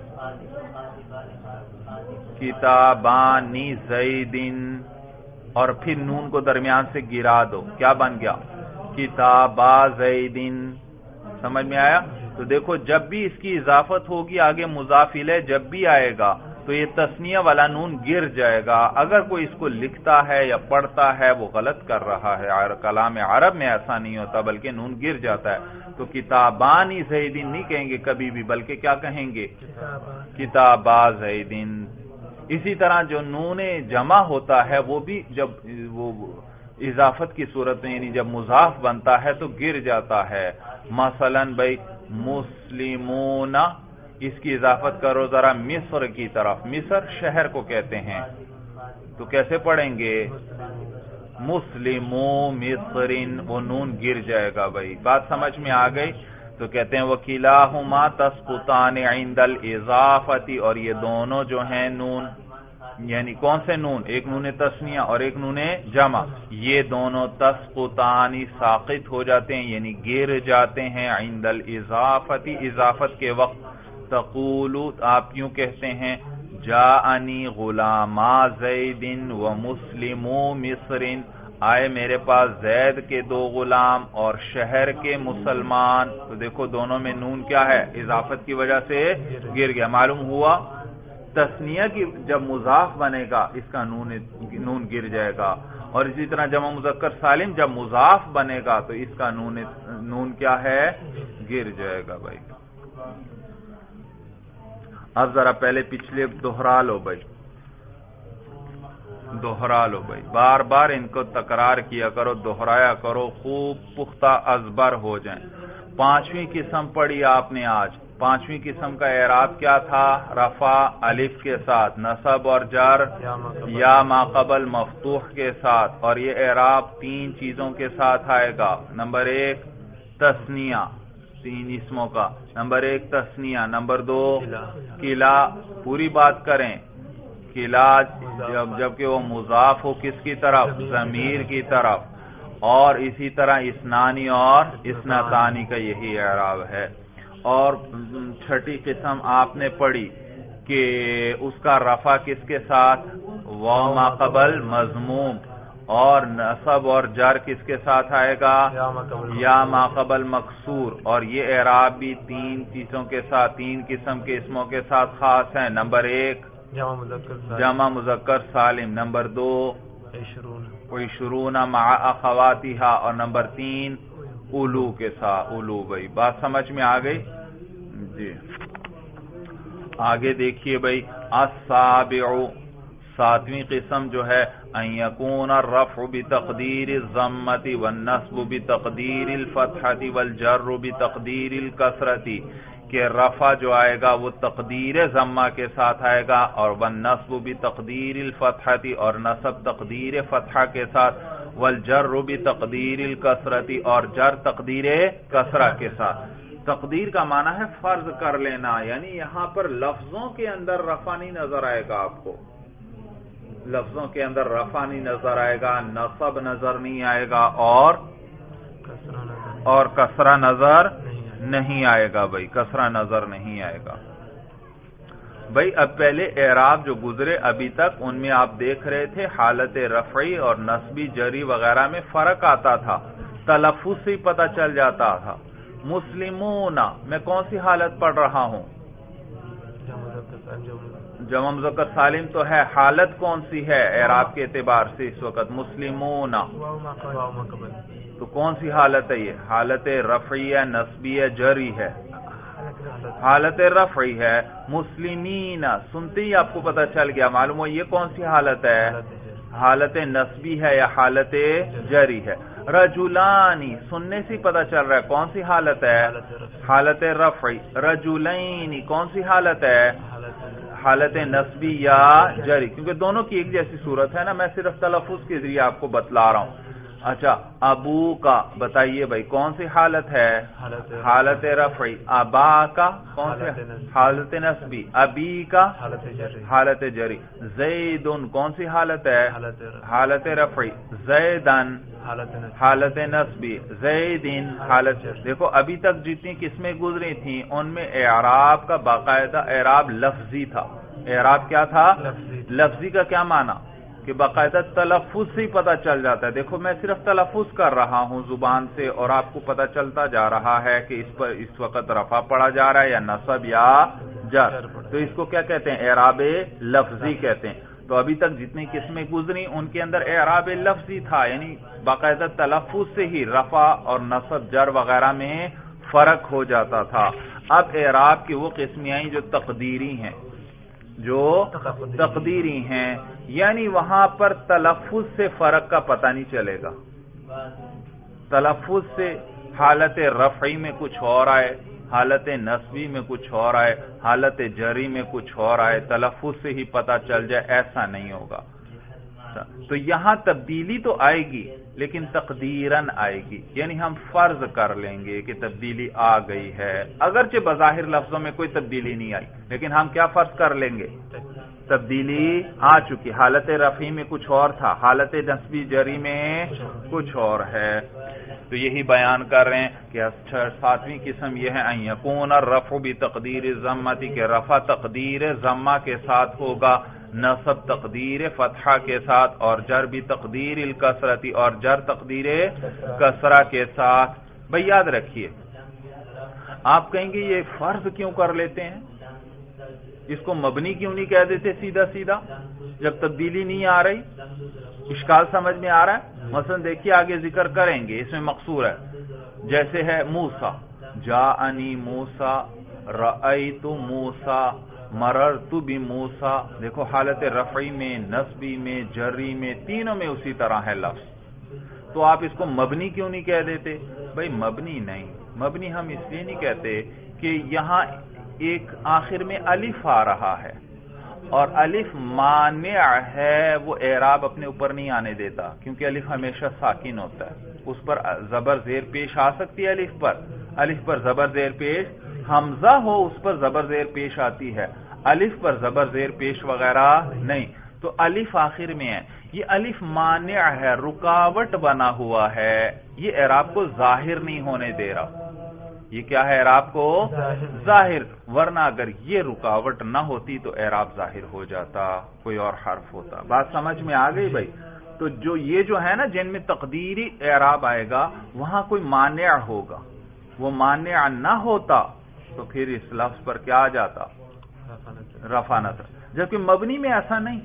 Speaker 1: کتابانی زیدن، اور پھر نون کو درمیان سے گرا دو، کیا بن گیا؟ کتابا زیدن۔ سمجھ میں آیا؟ تو دیکھو جب بھی اس کی اضافت ہوگی آگے مضاف الیہ جب بھی آئے گا تو یہ تثنیہ والا نون گر جائے گا۔ اگر کوئی اس کو لکھتا ہے یا پڑھتا ہے وہ غلط کر رہا ہے، کلام عرب میں ایسا نہیں ہوتا بلکہ نون گر جاتا ہے۔ تو کتابانی زیدن نہیں کہیں گے کبھی بھی، بلکہ کیا کہیں گے؟ کتابا زیدن۔ اسی طرح جو نون جمع ہوتا ہے وہ بھی جب وہ اضافت کی صورت میں یعنی جب مضاف بنتا ہے تو گر جاتا ہے۔ مثلا بھائی مسلمون، اس کی اضافت کرو ذرا مصر کی طرف، مصر شہر کو کہتے ہیں، تو کیسے پڑھیں گے؟ مسلمو مصرن، وہ نون گر جائے گا بھائی۔ بات سمجھ میں آ گئی؟ تو کہتے ہیں وَكِلَاهُمَا تَسْقُطَانِ عِنْدَ الْإِضَافَةِ اور یہ دونوں جو ہیں نون، یعنی کون سے نون؟ ایک نون تثنیہ اور ایک نون جمع، یہ دونوں تسقطانی ساقط ہو جاتے ہیں یعنی گر جاتے ہیں عند الاضافتی اضافت کے وقت۔ تقولو آپ یوں کہتے ہیں جاءنی غلاما زید و مسلمو مصر، آئے میرے پاس زید کے دو غلام اور شہر کے مسلمان۔ تو دیکھو دونوں میں نون کیا ہے؟ اضافت کی وجہ سے گر گیا۔ معلوم ہوا تثنیہ کی جب مضاف بنے گا اس کا نون گر جائے گا، اور اسی طرح جمع مذکر سالم جب مضاف بنے گا تو اس کا نون کیا ہے؟ گر جائے گا بھائی۔ اب ذرا پہلے پچھلے دہرا لو بھائی، دہرا لو بھائی، بار بار ان کو تکرار کیا کرو، دہرایا کرو، خوب پختہ ازبر ہو جائیں۔ پانچویں قسم پڑھی آپ نے آج۔ پانچویں قسم کا اعراب کیا تھا؟ رفع الف کے ساتھ، نصب اور جر یا ما قبل مفتوح کے ساتھ، اور یہ اعراب تین چیزوں کے ساتھ آئے گا۔ نمبر ایک تثنیہ، تین اسموں کا، نمبر ایک تثنیہ، نمبر دو کلا، پوری بات کریں، کلا جبکہ وہ مضاف ہو کس کی طرف؟ ضمیر کی طرف، اور اسی طرح اسنانی اور اسنتانی کا یہی اعراب ہے۔ اور چھٹی قسم آپ نے پڑھی کہ اس کا رفع کس کے ساتھ؟ واو ما قبل مضموم، اور نصب اور جر کس کے ساتھ آئے گا؟ یا ما قبل مکسور، اور یہ اعراب بھی تین چیزوں کے ساتھ، تین قسم کے اسموں کے ساتھ خاص ہیں۔ نمبر ایک جمع مذکر سالم، نمبر دو وعشرون مع اخواتها، اور نمبر 3 اولو کے ساتھ. اولو بھائی بات سمجھ میں آ گئی جی. آگے دیکھیے بھائی، السابع، 7ویں قسم جو ہے، ان یکون الرفع بتقدیر الضمۃ والنصب بتقدیر الفتحۃ والجر بتقدیر الکسرۃ، کہ رفع جو آئے گا وہ تقدیر ضمہ کے ساتھ آئے گا، اور والنصب بتقدیر الفتحۃ، اور نصب تقدیر فتحہ کے ساتھ، والجر بتقدیر الکسرۃ، اور جر تقدیر کسرہ کے ساتھ. تقدیر کا معنی ہے فرض کر لینا، یعنی یہاں پر لفظوں کے اندر رفع نہیں نظر آئے گا آپ کو، لفظوں کے اندر رفع نہیں نظر آئے گا، نصب نظر نہیں آئے گا، اور کسرہ نظر نہیں آئے گا. بھائی کسرہ نظر نہیں آئے گا. بھائی اب پہلے اعراب جو گزرے ابھی تک، ان میں آپ دیکھ رہے تھے حالت رفعی اور نصبی جری وغیرہ میں فرق آتا تھا، تلفظ سے پتہ چل جاتا تھا. مسلمون میں کون سی حالت پڑھ رہا ہوں؟ جمع مذکر سالم تو ہے، حالت کون سی ہے اعراب کے اعتبار سے اس وقت؟ مسلمون. تو کون سی حالت ہے یہ؟ حالت رفعی ہے، نصبی ہے، جری ہے؟ حالت رفعی ہے. مسلمین سنتے ہی آپ کو پتہ چل گیا، معلوم ہو یہ کون سی حالت ہے؟ حالت نصبی ہے یا حالت جری ہے؟ رجلانی سننے سے پتہ چل رہا ہے کون سی حالت ہے؟ حالت رفعی. رجلین کون سی حالت ہے؟ حالت نصبی یا جری؟ کیونکہ دونوں کی ایک جیسی صورت ہے نا، میں صرف تلفظ کے ذریعے آپ کو بتلا رہا ہوں. اچھا ابو کا بتائیے بھائی کون سی حالت ہے؟ حالت رفعی. ابا کا کون سی؟ حالت نصبی. ابی کا حالت جری. زیدن کون سی حالت ہے؟ حالت رفعی. زیدن حالت نصبی. زیدن حالت. دیکھو ابھی تک جتنی قسمیں گزری تھیں ان میں اعراب کا باقاعدہ اعراب لفظی تھا. اعراب کیا تھا؟ لفظی کا کیا معنی؟ کہ باقاعدہ تلفظ سے ہی پتہ چل جاتا ہے. دیکھو میں صرف تلفظ کر رہا ہوں زبان سے، اور آپ کو پتہ چلتا جا رہا ہے کہ اس پر اس وقت رفع پڑا جا رہا ہے یا نصب یا جر. تو اس کو کیا کہتے ہیں؟ اعراب لفظی کہتے ہیں. تو ابھی تک جتنی قسمیں گزری ان کے اندر اعراب لفظی تھا، یعنی باقاعدہ تلفظ سے ہی رفع اور نصب جر وغیرہ میں فرق ہو جاتا تھا. اب اعراب کی وہ قسمیں آئیں جو تقدیری ہیں، یعنی وہاں پر تلفظ سے فرق کا پتہ نہیں چلے گا. تلفظ سے حالت رفعی میں کچھ اور آئے، حالت نصبی میں کچھ اور آئے، حالت جری میں کچھ اور آئے، تلفظ سے ہی پتہ چل جائے، ایسا نہیں ہوگا. تو یہاں تبدیلی تو آئے گی لیکن تقدیراً آئے گی، یعنی ہم فرض کر لیں گے کہ تبدیلی آ گئی ہے، اگرچہ بظاہر لفظوں میں کوئی تبدیلی نہیں آئی، لیکن ہم کیا فرض کر لیں گے؟ تبدیلی آ چکی. حالت رفعی میں کچھ اور تھا، حالت نصبی جری میں کچھ اور ہے. تو یہی بیان کر رہے ہیں کہ 7ویں قسم یہ ہے ان یکون الرفع بتقدیر الضمۃ، کہ رفع تقدیر ضمہ کے ساتھ ہوگا، نصب تقدیر فتحہ کے ساتھ، اور جر بھی تقدیر الکسرۃ، اور جر تقدیر کسرہ کے ساتھ. بھئی یاد رکھیے، آپ کہیں گے یہ فرض کیوں کر لیتے ہیں، اس کو مبنی کیوں نہیں کہہ دیتے سیدھا سیدھا جب تبدیلی نہیں آ رہی؟ اشکال سمجھ میں آ رہا ہے؟ مثلا دیکھیے آگے ذکر کریں گے، اس میں مقصور ہے. جیسے ہے موسیٰ، جاءنی موسیٰ، رأیت موسیٰ، مررت بموسیٰ. دیکھو حالت رفعی میں، نصبی میں، جری میں، تینوں میں اسی طرح ہے لفظ. تو آپ اس کو مبنی کیوں نہیں کہہ دیتے؟ بھئی مبنی نہیں، مبنی ہم اس لیے نہیں کہتے کہ یہاں ایک آخر میں الف آ رہا ہے، اور الف مانع ہے، وہ اعراب اپنے اوپر نہیں آنے دیتا، کیونکہ الف ہمیشہ ساکن ہوتا ہے، اس پر زبر زیر پیش آ سکتی ہے. الف پر زبر زیر پیش، حمزہ ہو اس پر زبر زیر پیش آتی ہے، الف پر زبر زیر پیش وغیرہ نہیں. تو الف آخر میں ہے، یہ الف مانع ہے، رکاوٹ بنا ہوا ہے، یہ اعراب کو ظاہر نہیں ہونے دے رہا. یہ کیا ہے؟ اعراب کو ظاہر. ورنہ اگر یہ رکاوٹ نہ ہوتی تو اعراب ظاہر ہو جاتا، کوئی اور حرف ہوتا. بات سمجھ میں آ گئی بھائی؟ تو یہ جو ہے نا جن میں تقدیری اعراب آئے گا وہاں کوئی مانع ہوگا، وہ مانع نہ ہوتا تو پھر اس لفظ پر کیا آ جاتا؟ رفع نصب. جبکہ مبنی میں ایسا نہیں،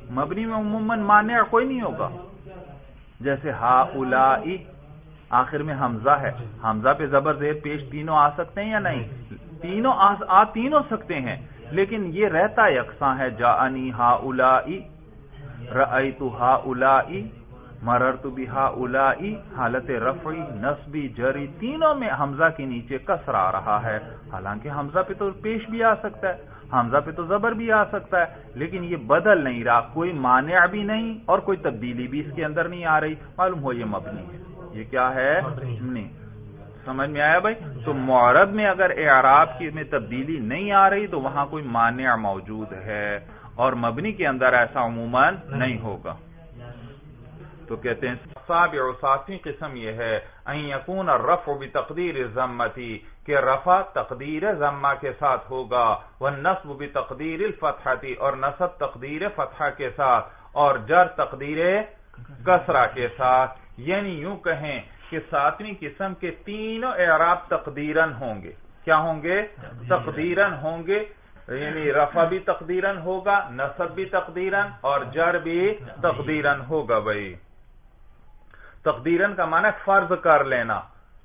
Speaker 1: مبنی میں عموماً مانع کوئی نہیں ہوگا. جیسے ہاؤلائی آخر میں حمزہ ہے, حمزہ پہ زبر زیر پیش تینوں آ سکتے ہیں یا نہیں؟ تینوں سکتے ہیں, لیکن یہ رہتا یکساں ہے. جاءنی ہاؤلائی, رأیت ہاؤلائی, مررت بہاؤلائی, حالت رفعی نصبی جری تینوں میں حمزہ کے نیچے کسر آ رہا ہے. حالانکہ حمزہ پہ تو پیش بھی آ سکتا ہے, حمزہ پہ تو زبر بھی آ سکتا ہے, لیکن یہ بدل نہیں رہا, کوئی مانع بھی نہیں اور کوئی تبدیلی بھی اس کے اندر نہیں آ رہی. معلوم ہو یہ مبنی ہے. یہ کیا ہے؟ نہیں. سمجھ میں آیا بھائی؟ تو معرب میں اگر اعراب کی میں تبدیلی نہیں آ رہی تو وہاں کوئی مانع موجود ہے, اور مبنی کے اندر ایسا عموماً نہیں ہوگا. تو کہتے ہیں ساتویں قسم یہ ہے ان یکون الرفع بتقدیر الضمتی, کہ رفع تقدیر ضمہ کے ساتھ ہوگا, والنصب بتقدیر الفتحتی, اور نصب تقدیر فتحہ کے ساتھ, اور جر تقدیر کسرہ کے ساتھ. یعنی یوں کہیں کہ ساتویں قسم کے تینوں اعراب تقدیرن ہوں گے. کیا ہوں گے؟ تقدیرن ہوں گے. یعنی رفع بھی تقدیرن ہوگا, نصب بھی تقدیرن, اور جر بھی تقدیرن ہوگا. بھائی تقدیرن کا معنی فرض کر لینا,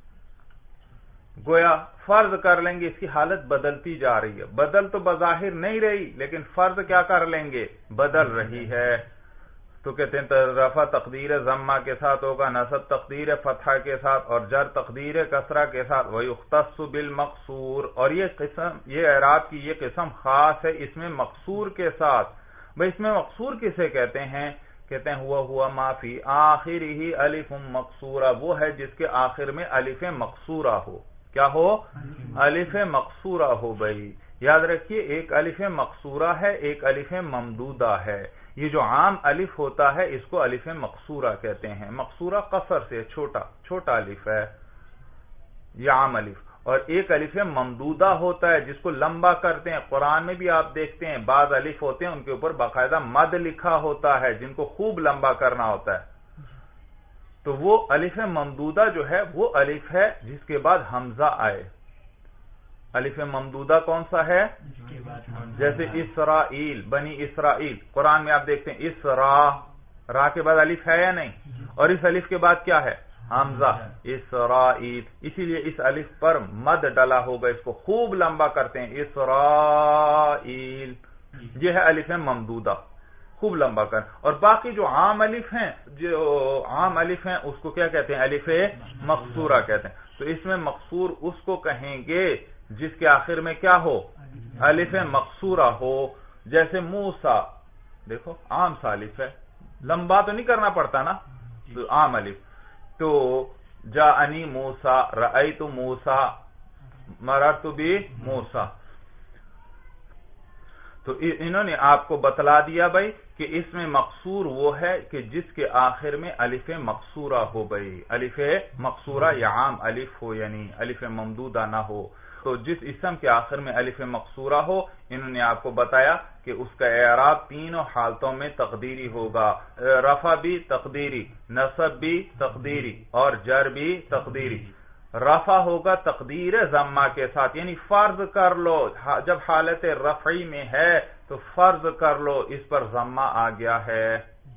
Speaker 1: گویا فرض کر لیں گے, اس کی حالت بدلتی جا رہی ہے. بدل تو بظاہر نہیں رہی, لیکن فرض کیا کر لیں گے؟ بدل رہی ہے. تو کہتے ہیں رفع تقدیر ضمہ کے ساتھ ہوگا, نصب تقدیر فتحہ کے ساتھ, اور جر تقدیر کسرہ کے ساتھ. وَيُخْتَصُّ بِالْمَقْصُورِ, اور یہ اعراب کی یہ قسم خاص ہے اس میں مقصور کے ساتھ. بھئی اس میں مقصور کسے کہتے ہیں؟ کہتے ہیں ہوا ما فی آخرہ الف مقصورہ, وہ ہے جس کے آخر میں الف مقصورہ ہو. کیا ہو؟ الف مقصورہ ہو. بھائی یاد رکھیے, ایک الف مقصورہ ہے, ایک الف ممدودہ ہے. یہ جو عام الف ہوتا ہے اس کو الف مقصورہ کہتے ہیں. مقصورہ قصر سے چھوٹا الف ہے یہ عام الف. اور ایک الف ممدودہ ہوتا ہے جس کو لمبا کرتے ہیں. قرآن میں بھی آپ دیکھتے ہیں بعض الف ہوتے ہیں ان کے اوپر باقاعدہ مد لکھا ہوتا ہے, جن کو خوب لمبا کرنا ہوتا ہے. تو وہ الف ممدودہ جو ہے وہ الف ہے جس کے بعد حمزہ آئے. الف ممدودہ کون سا ہے؟ جیسے اسرائیل, بنی اسرائیل. قرآن میں آپ دیکھتے ہیں را کے بعد الف ہے یا نہیں, اور اس الف کے بعد کیا ہے؟ حمزہ. اسرائیل, اسی لیے اس الف پر مد ڈلا ہوگا, اس کو خوب لمبا کرتے ہیں. اسرائیل, یہ ہے الف ممدودہ, خوب لمبا کر. اور باقی جو عام الف ہیں اس کو کیا کہتے ہیں؟ الف مقصورہ کہتے ہیں. تو اس میں مقصور اس کو کہیں گے جس کے آخر میں کیا ہو؟ الف مقصورہ ہو. جیسے موسیٰ, دیکھو عام سا الف ہے, لمبا تو نہیں کرنا پڑتا نا, تو عام الف. تو جاءنی موسیٰ, رأیت موسیٰ, مررت بموسیٰ. تو انہوں نے آپ کو بتلا دیا بھائی کہ اس میں مقصور وہ ہے کہ جس کے آخر میں الف مقصورہ ہو. بھائی الف مقصورہ یا عام الف ہو, یعنی الف ممدودہ نہ ہو. تو جس اسم کے آخر میں الف مقصورہ ہو, انہوں نے آپ کو بتایا کہ اس کا اعراب تینوں حالتوں میں تقدیری ہوگا. رفع بھی تقدیری, نصب بھی تقدیری, اور جر بھی تقدیری. رفع ہوگا تقدیر ضمہ کے ساتھ, یعنی فرض کر لو جب حالت رفعی میں ہے تو فرض کر لو اس پر ضمہ آ گیا ہے.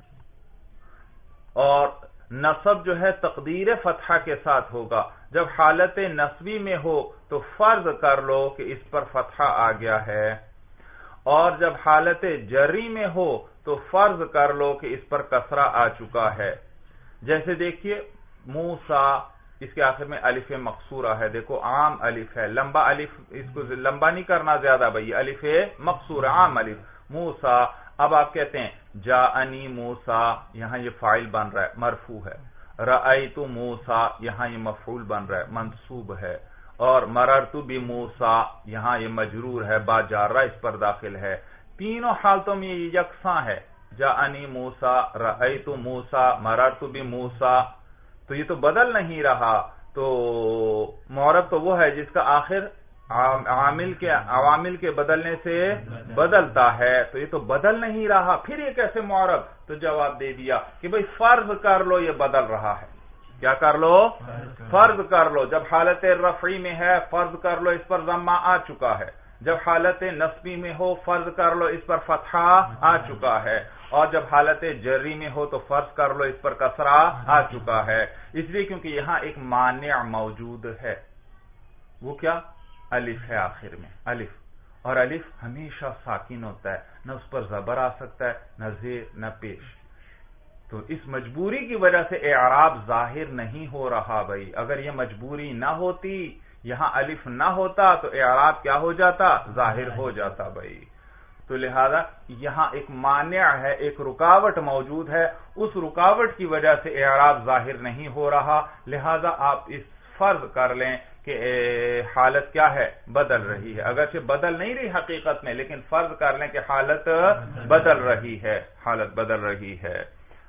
Speaker 1: اور نصب جو ہے تقدیر فتحہ کے ساتھ ہوگا, جب حالت نصبی میں ہو تو فرض کر لو کہ اس پر فتحہ آ گیا ہے. اور جب حالت جری میں ہو تو فرض کر لو کہ اس پر کسرہ آ چکا ہے. جیسے دیکھیے موسیٰ, اس کے آخر میں الف مقصورہ ہے, دیکھو عام الف ہے, لمبا الف, اس کو لمبا نہیں کرنا زیادہ بھائی, الف مقصورہ عام الف. موسیٰ, اب آپ کہتے ہیں جاءنی موسیٰ, یہاں یہ فاعل بن رہا ہے, مرفوع ہے. رأیت موسیٰ, یہاں یہ مفعول بن رہا ہے, منصوب ہے. اور مررت بموسیٰ, یہاں یہ مجرور ہے, با جارہ اس پر داخل ہے. تینوں حالتوں میں یہ یکساں ہے, جاءنی موسیٰ, رأیت موسیٰ, مررت بموسیٰ. تو یہ تو بدل نہیں رہا. تو معرب تو وہ ہے جس کا آخر عوامل کے بدلنے سے بدلتا ہے, تو یہ تو بدل نہیں رہا, پھر یہ کیسے معرب؟ تو جواب دے دیا کہ بھئی فرض کر لو یہ بدل رہا ہے. کیا کر لو؟ فرض کر لو. جب حالت رفعی میں ہے فرض کر لو اس پر ضمہ آ چکا ہے, جب حالت نصبی میں ہو فرض کر لو اس پر فتحہ آ چکا ہے, اور جب حالت جری میں ہو تو فرض کر لو اس پر کسرہ آ چکا ہے، اس لیے کیونکہ یہاں ایک مانع موجود ہے، وہ کیا؟ الف ہے آخر میں، الف، اور الف ہمیشہ ساکن ہوتا ہے، نہ اس پر زبر آ سکتا ہے، نہ زیر، نہ پیش، تو اس مجبوری کی وجہ سے اعراب ظاہر نہیں ہو رہا بھائی۔ اگر یہ مجبوری نہ ہوتی، یہاں الف نہ ہوتا تو اعراب کیا ہو جاتا؟ ظاہر ہو جاتا بھائی۔ تو لہذا یہاں ایک مانع ہے، ایک رکاوٹ موجود ہے، اس رکاوٹ کی وجہ سے اعراب ظاہر نہیں ہو رہا، لہذا آپ اس فرض کر لیں کہ حالت کیا ہے؟ بدل رہی ہے، اگرچہ بدل نہیں رہی حقیقت میں، لیکن فرض کر لیں کہ حالت بدل رہی ہے، حالت بدل رہی ہے۔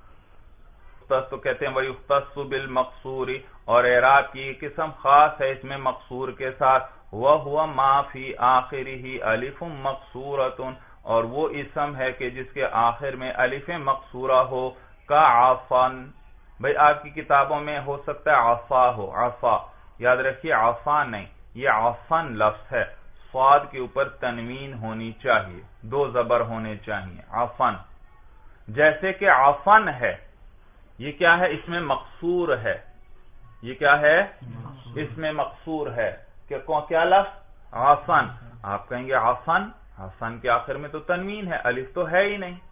Speaker 1: تو کہتے ہیں وَيُخْتَصُّ بِالْمَقْصُورِ، اور اعراب کی قسم خاص ہے اس میں مقصور کے ساتھ، وَهُوَ مَا فِي آخِرِهِ أَلِفٌ مَقْصُورَةٌ، اور وہ اسم ہے کہ جس کے آخر میں الف مقصورہ ہو، کَعَفًا، بھئی آپ کی کتابوں میں ہو سکتا ہے عفا ہو، عفا، یاد رکھیے عفا نہیں، یہ عفن لفظ ہے، صاد کے اوپر تنوین ہونی چاہیے، دو زبر ہونے چاہیے، عفن، جیسے کہ عفن ہے، یہ کیا ہے؟ اس میں مقصور ہے، یہ کیا ہے؟ اس میں مقصور ہے، کہ کیا لفظ؟ عفن، آپ کہیں گے عفن، عفن کے آخر میں تو تنوین ہے، الف تو ہے ہی نہیں،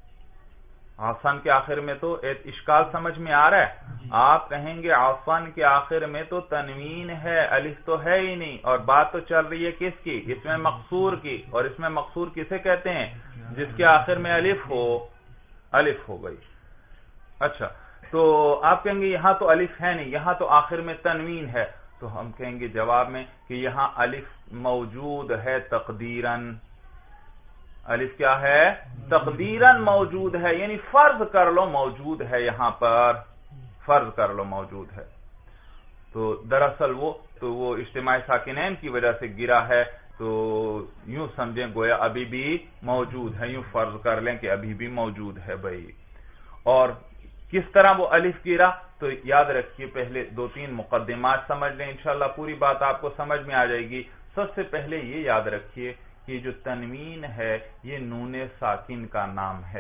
Speaker 1: عفن کے آخر میں تو اشکال سمجھ میں آ رہا ہے؟ آپ کہیں گے عفن کے آخر میں تو تنوین ہے، الف تو ہے ہی نہیں، اور بات تو چل رہی ہے کس کی؟ اس میں مقصور کی، اور اس میں مقصور کسے کہتے ہیں؟ جس کے آخر میں الف ہو، الف ہو گئی۔ اچھا، تو آپ کہیں گے یہاں تو الف ہے نہیں، یہاں تو آخر میں تنوین ہے، تو ہم کہیں گے جواب میں کہ یہاں الف موجود ہے تقدیراً، الف کیا ہے؟ تقدیراً موجود ہے، یعنی فرض کر لو موجود ہے، یہاں پر فرض کر لو موجود ہے، تو دراصل وہ اجتماع ساکنین کی وجہ سے گرا ہے، تو یوں سمجھیں گویا ابھی بھی موجود ہے، یوں فرض کر لیں کہ ابھی بھی موجود ہے بھائی۔ اور کس طرح وہ الف گرا؟ تو یاد رکھیے پہلے دو تین مقدمات سمجھ لیں، انشاءاللہ پوری بات آپ کو سمجھ میں آ جائے گی۔ سب سے پہلے یہ یاد رکھیے کہ جو تنوین ہے یہ نون ساکن کا نام ہے،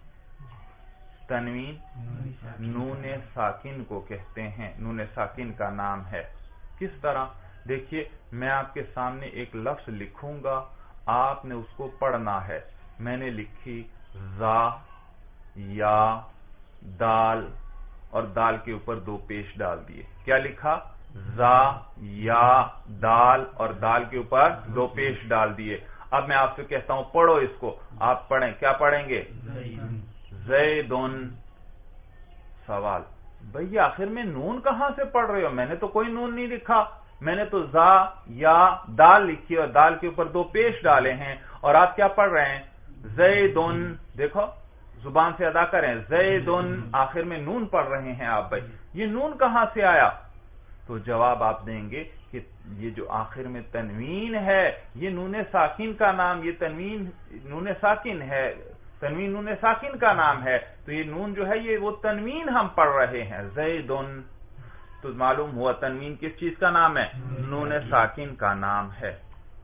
Speaker 1: تنوین نون ساکن کو کہتے ہیں، نون ساکن کا نام ہے۔ کس طرح؟ دیکھیے میں آپ کے سامنے ایک لفظ لکھوں گا، آپ نے اس کو پڑھنا ہے، میں نے لکھی زا، یا، دال، اور دال کے اوپر دو پیش ڈال دیے، کیا لکھا؟ زا، یا، دال، اور دال کے اوپر دو پیش ڈال دیے۔ اب میں آپ سے کہتا ہوں پڑھو اس کو، آپ پڑھیں، کیا پڑھیں گے؟ زیدن، سوال، بھئی آخر میں نون کہاں سے پڑھ رہے ہو؟ میں نے تو کوئی نون نہیں لکھا، میں نے تو زا، یا، دال لکھی اور دال کے اوپر دو پیش ڈالے ہیں، اور آپ کیا پڑھ رہے ہیں؟ زیدن، دیکھو زبان سے ادا کریں، زیدن، آخر میں نون پڑھ رہے ہیں آپ، بھائی یہ نون کہاں سے آیا؟ تو جواب آپ دیں گے کہ یہ جو آخر میں تنوین ہے یہ نون ساکن کا نام، یہ تنوین نون ساکن ہے، تنوین نون ساکن کا نام ہے، تو یہ نون جو ہے یہ وہ تنوین ہم پڑھ رہے ہیں، زیدن، تو معلوم ہوا تنوین کس چیز کا نام ہے؟ نون ساکن کا نام ہے۔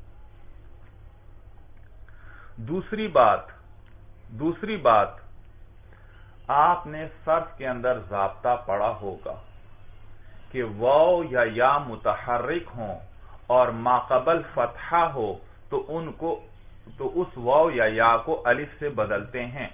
Speaker 1: دوسری بات آپ نے صرف کے اندر ضابطہ پڑھا ہوگا کہ واو یا یا متحرک ہوں اور ماقبل فتحہ ہو تو اس واو یا یا کو الف سے بدلتے ہیں،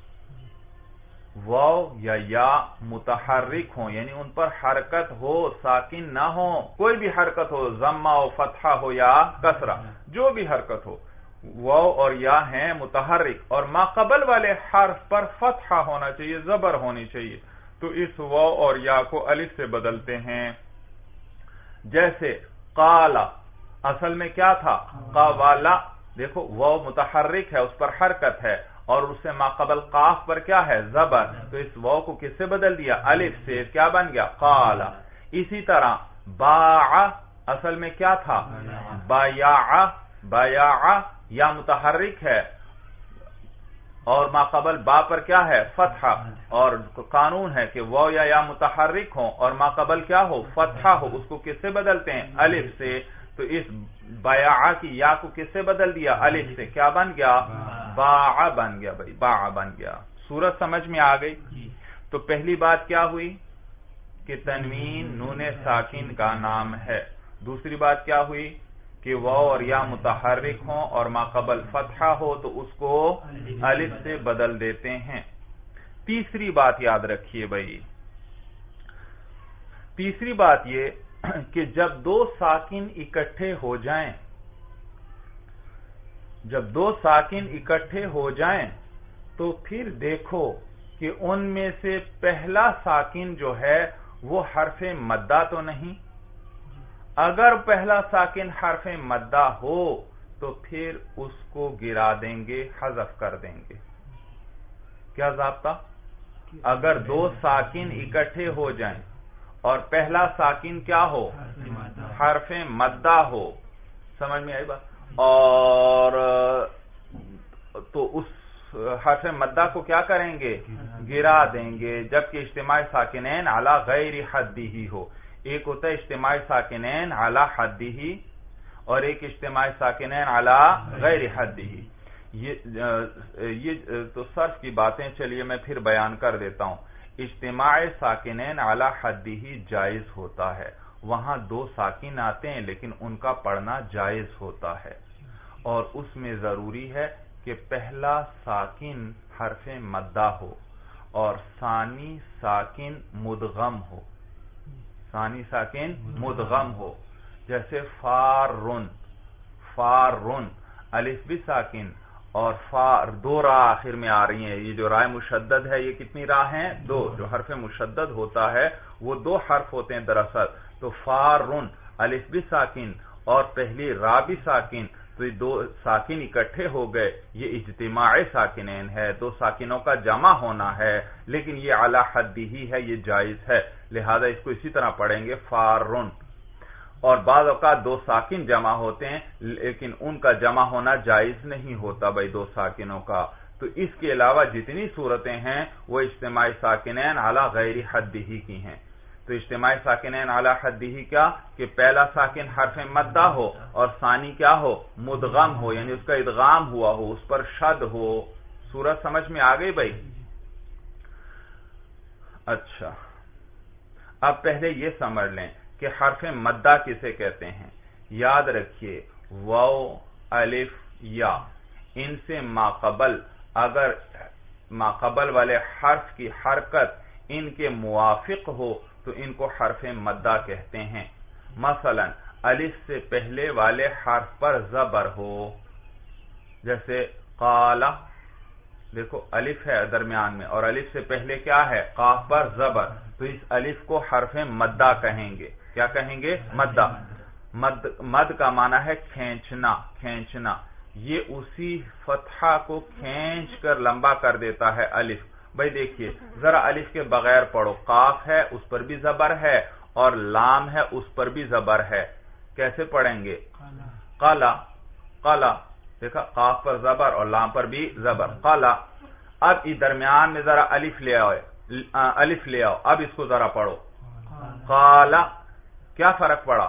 Speaker 1: واو یا یا متحرک ہوں یعنی ان پر حرکت ہو، ساکن نہ ہو، کوئی بھی حرکت ہو، ضمہ ہو، فتحہ ہو یا کسرہ، جو بھی حرکت ہو، واو اور یا ہیں متحرک اور ماقبل والے حرف پر فتحہ ہونا چاہیے، زبر ہونی چاہیے، تو اس واو اور یا کو الف سے بدلتے ہیں۔ جیسے قالا، اصل میں کیا تھا؟ قوالا، دیکھو واو متحرک ہے، اس پر حرکت ہے، اور اس سے ماقبل قاف پر کیا ہے؟ زبر، تو اس واو کو کس سے بدل دیا؟ الف سے، کیا بن گیا؟ قالا۔ اسی طرح باع، اصل میں کیا تھا؟ بایع، بایع، یا متحرک ہے اور ماقبل با پر کیا ہے؟ فتحہ، اور قانون ہے کہ واو یا یا متحرک ہو اور ماقبل کیا ہو؟ فتحہ ہو، اس کو کس سے بدلتے ہیں؟ الف سے، تو اس بیعہ کی یا کو کس سے بدل دیا؟ الف سے، کیا بن گیا؟ باع بن گیا بھائی، باع بن گیا۔ صورت سمجھ میں آ گئی؟ تو پہلی بات کیا ہوئی کہ تنوین نون ساکن کا نام ہے. دوسری بات کیا ہوئی کہ واو اور یا متحرک ہوں اور ما قبل فتحہ ہو تو اس کو الف سے بدل دیتے ہیں. تیسری بات یاد رکھیے بھائی، تیسری بات یہ کہ جب دو ساکن اکٹھے ہو جائیں، جب دو ساکن اکٹھے ہو جائیں تو پھر دیکھو کہ ان میں سے پہلا ساکن جو ہے وہ حرف مدہ تو نہیں. اگر پہلا ساکن حرف مدہ ہو تو پھر اس کو گرا دیں گے، حذف کر دیں گے. کیا ضابطہ؟ اگر دو ساکن اکٹھے ہو جائیں اور پہلا ساکن کیا ہو؟ حرف مدہ ہو. سمجھ میں آئی بات؟ اور تو اس حرف مدہ کو کیا کریں گے؟ گرا دیں گے. جبکہ اجتماع ساکنین علی غیر حدہ ہو. ایک ہوتا ہے اجتماع ساکنین علی حدہ اور ایک اجتماع ساکنین علی غیر حدہ. یہ تو صرف کی باتیں، چلیے میں پھر بیان کر دیتا ہوں. اجتماع ساکنین علی حدہ جائز ہوتا ہے، وہاں دو ساکن آتے ہیں لیکن ان کا پڑھنا جائز ہوتا ہے، اور اس میں ضروری ہے کہ پہلا ساکن حرف مدہ ہو اور ثانی ساکن مدغم ہو. ثانی ساکن مدغم ہو، جیسے فارن، فارن الف بھی ساکن اور فار، دو راہ آخر میں آ رہی ہیں. یہ جو راہ مشدد ہے یہ کتنی راہ ہیں؟ دو. جو حرف مشدد ہوتا ہے وہ دو حرف ہوتے ہیں دراصل. تو فارن الف بھی ساکن اور پہلی را بھی ساکن، تو یہ دو ساکن اکٹھے ہو گئے، یہ اجتماع ساکنین ہے، دو ساکنوں کا جمع ہونا ہے، لیکن یہ علی حدہ ہے، یہ جائز ہے. لہذا اس کو اسی طرح پڑھیں گے فارن. اور بعض اوقات دو ساکن جمع ہوتے ہیں لیکن ان کا جمع ہونا جائز نہیں ہوتا بھائی دو ساکنوں کا. تو اس کے علاوہ جتنی صورتیں ہیں وہ اجتماع ساکنین علی غیر حدہ کی ہیں. تو اجتماع ساکنین علی حدہ کیا کہ پہلا ساکن حرف مدہ ہو اور ثانی کیا ہو؟ مدغم ہو، یعنی اس کا ادغام ہوا ہو، اس پر شد ہو. صورت سمجھ میں آ گئی بھائی؟ اچھا، اب پہلے یہ سمجھ لیں کہ حرف مدہ کسے کہتے ہیں. یاد رکھیے واو، الف، یا، ان سے ماقبل اگر ماقبل والے حرف کی حرکت ان کے موافق ہو تو ان کو حرف مدہ کہتے ہیں. مثلا الف سے پہلے والے حرف پر زبر ہو، جیسے قال، دیکھو الف ہے درمیان میں اور الف سے پہلے کیا ہے؟ قاف پر زبر، تو اس الف کو حرف مدہ کہیں گے. کیا کہیں گے؟ مدہ. مد کا معنی ہے کھینچنا، کھینچنا. یہ اسی فتحہ کو کھینچ کر لمبا کر دیتا ہے الف. بھائی دیکھیے ذرا الف کے بغیر پڑھو. قاف ہے اس پر بھی زبر ہے اور لام ہے اس پر بھی زبر ہے. کیسے پڑھیں گے؟ قالا، قالا. دیکھا قاف پر زبر اور لام پر بھی زبر. قالا. اب اس درمیان میں ذرا الف لے آؤ، الف لے آؤ. اب اس کو ذرا پڑھو قالا. کیا فرق پڑا؟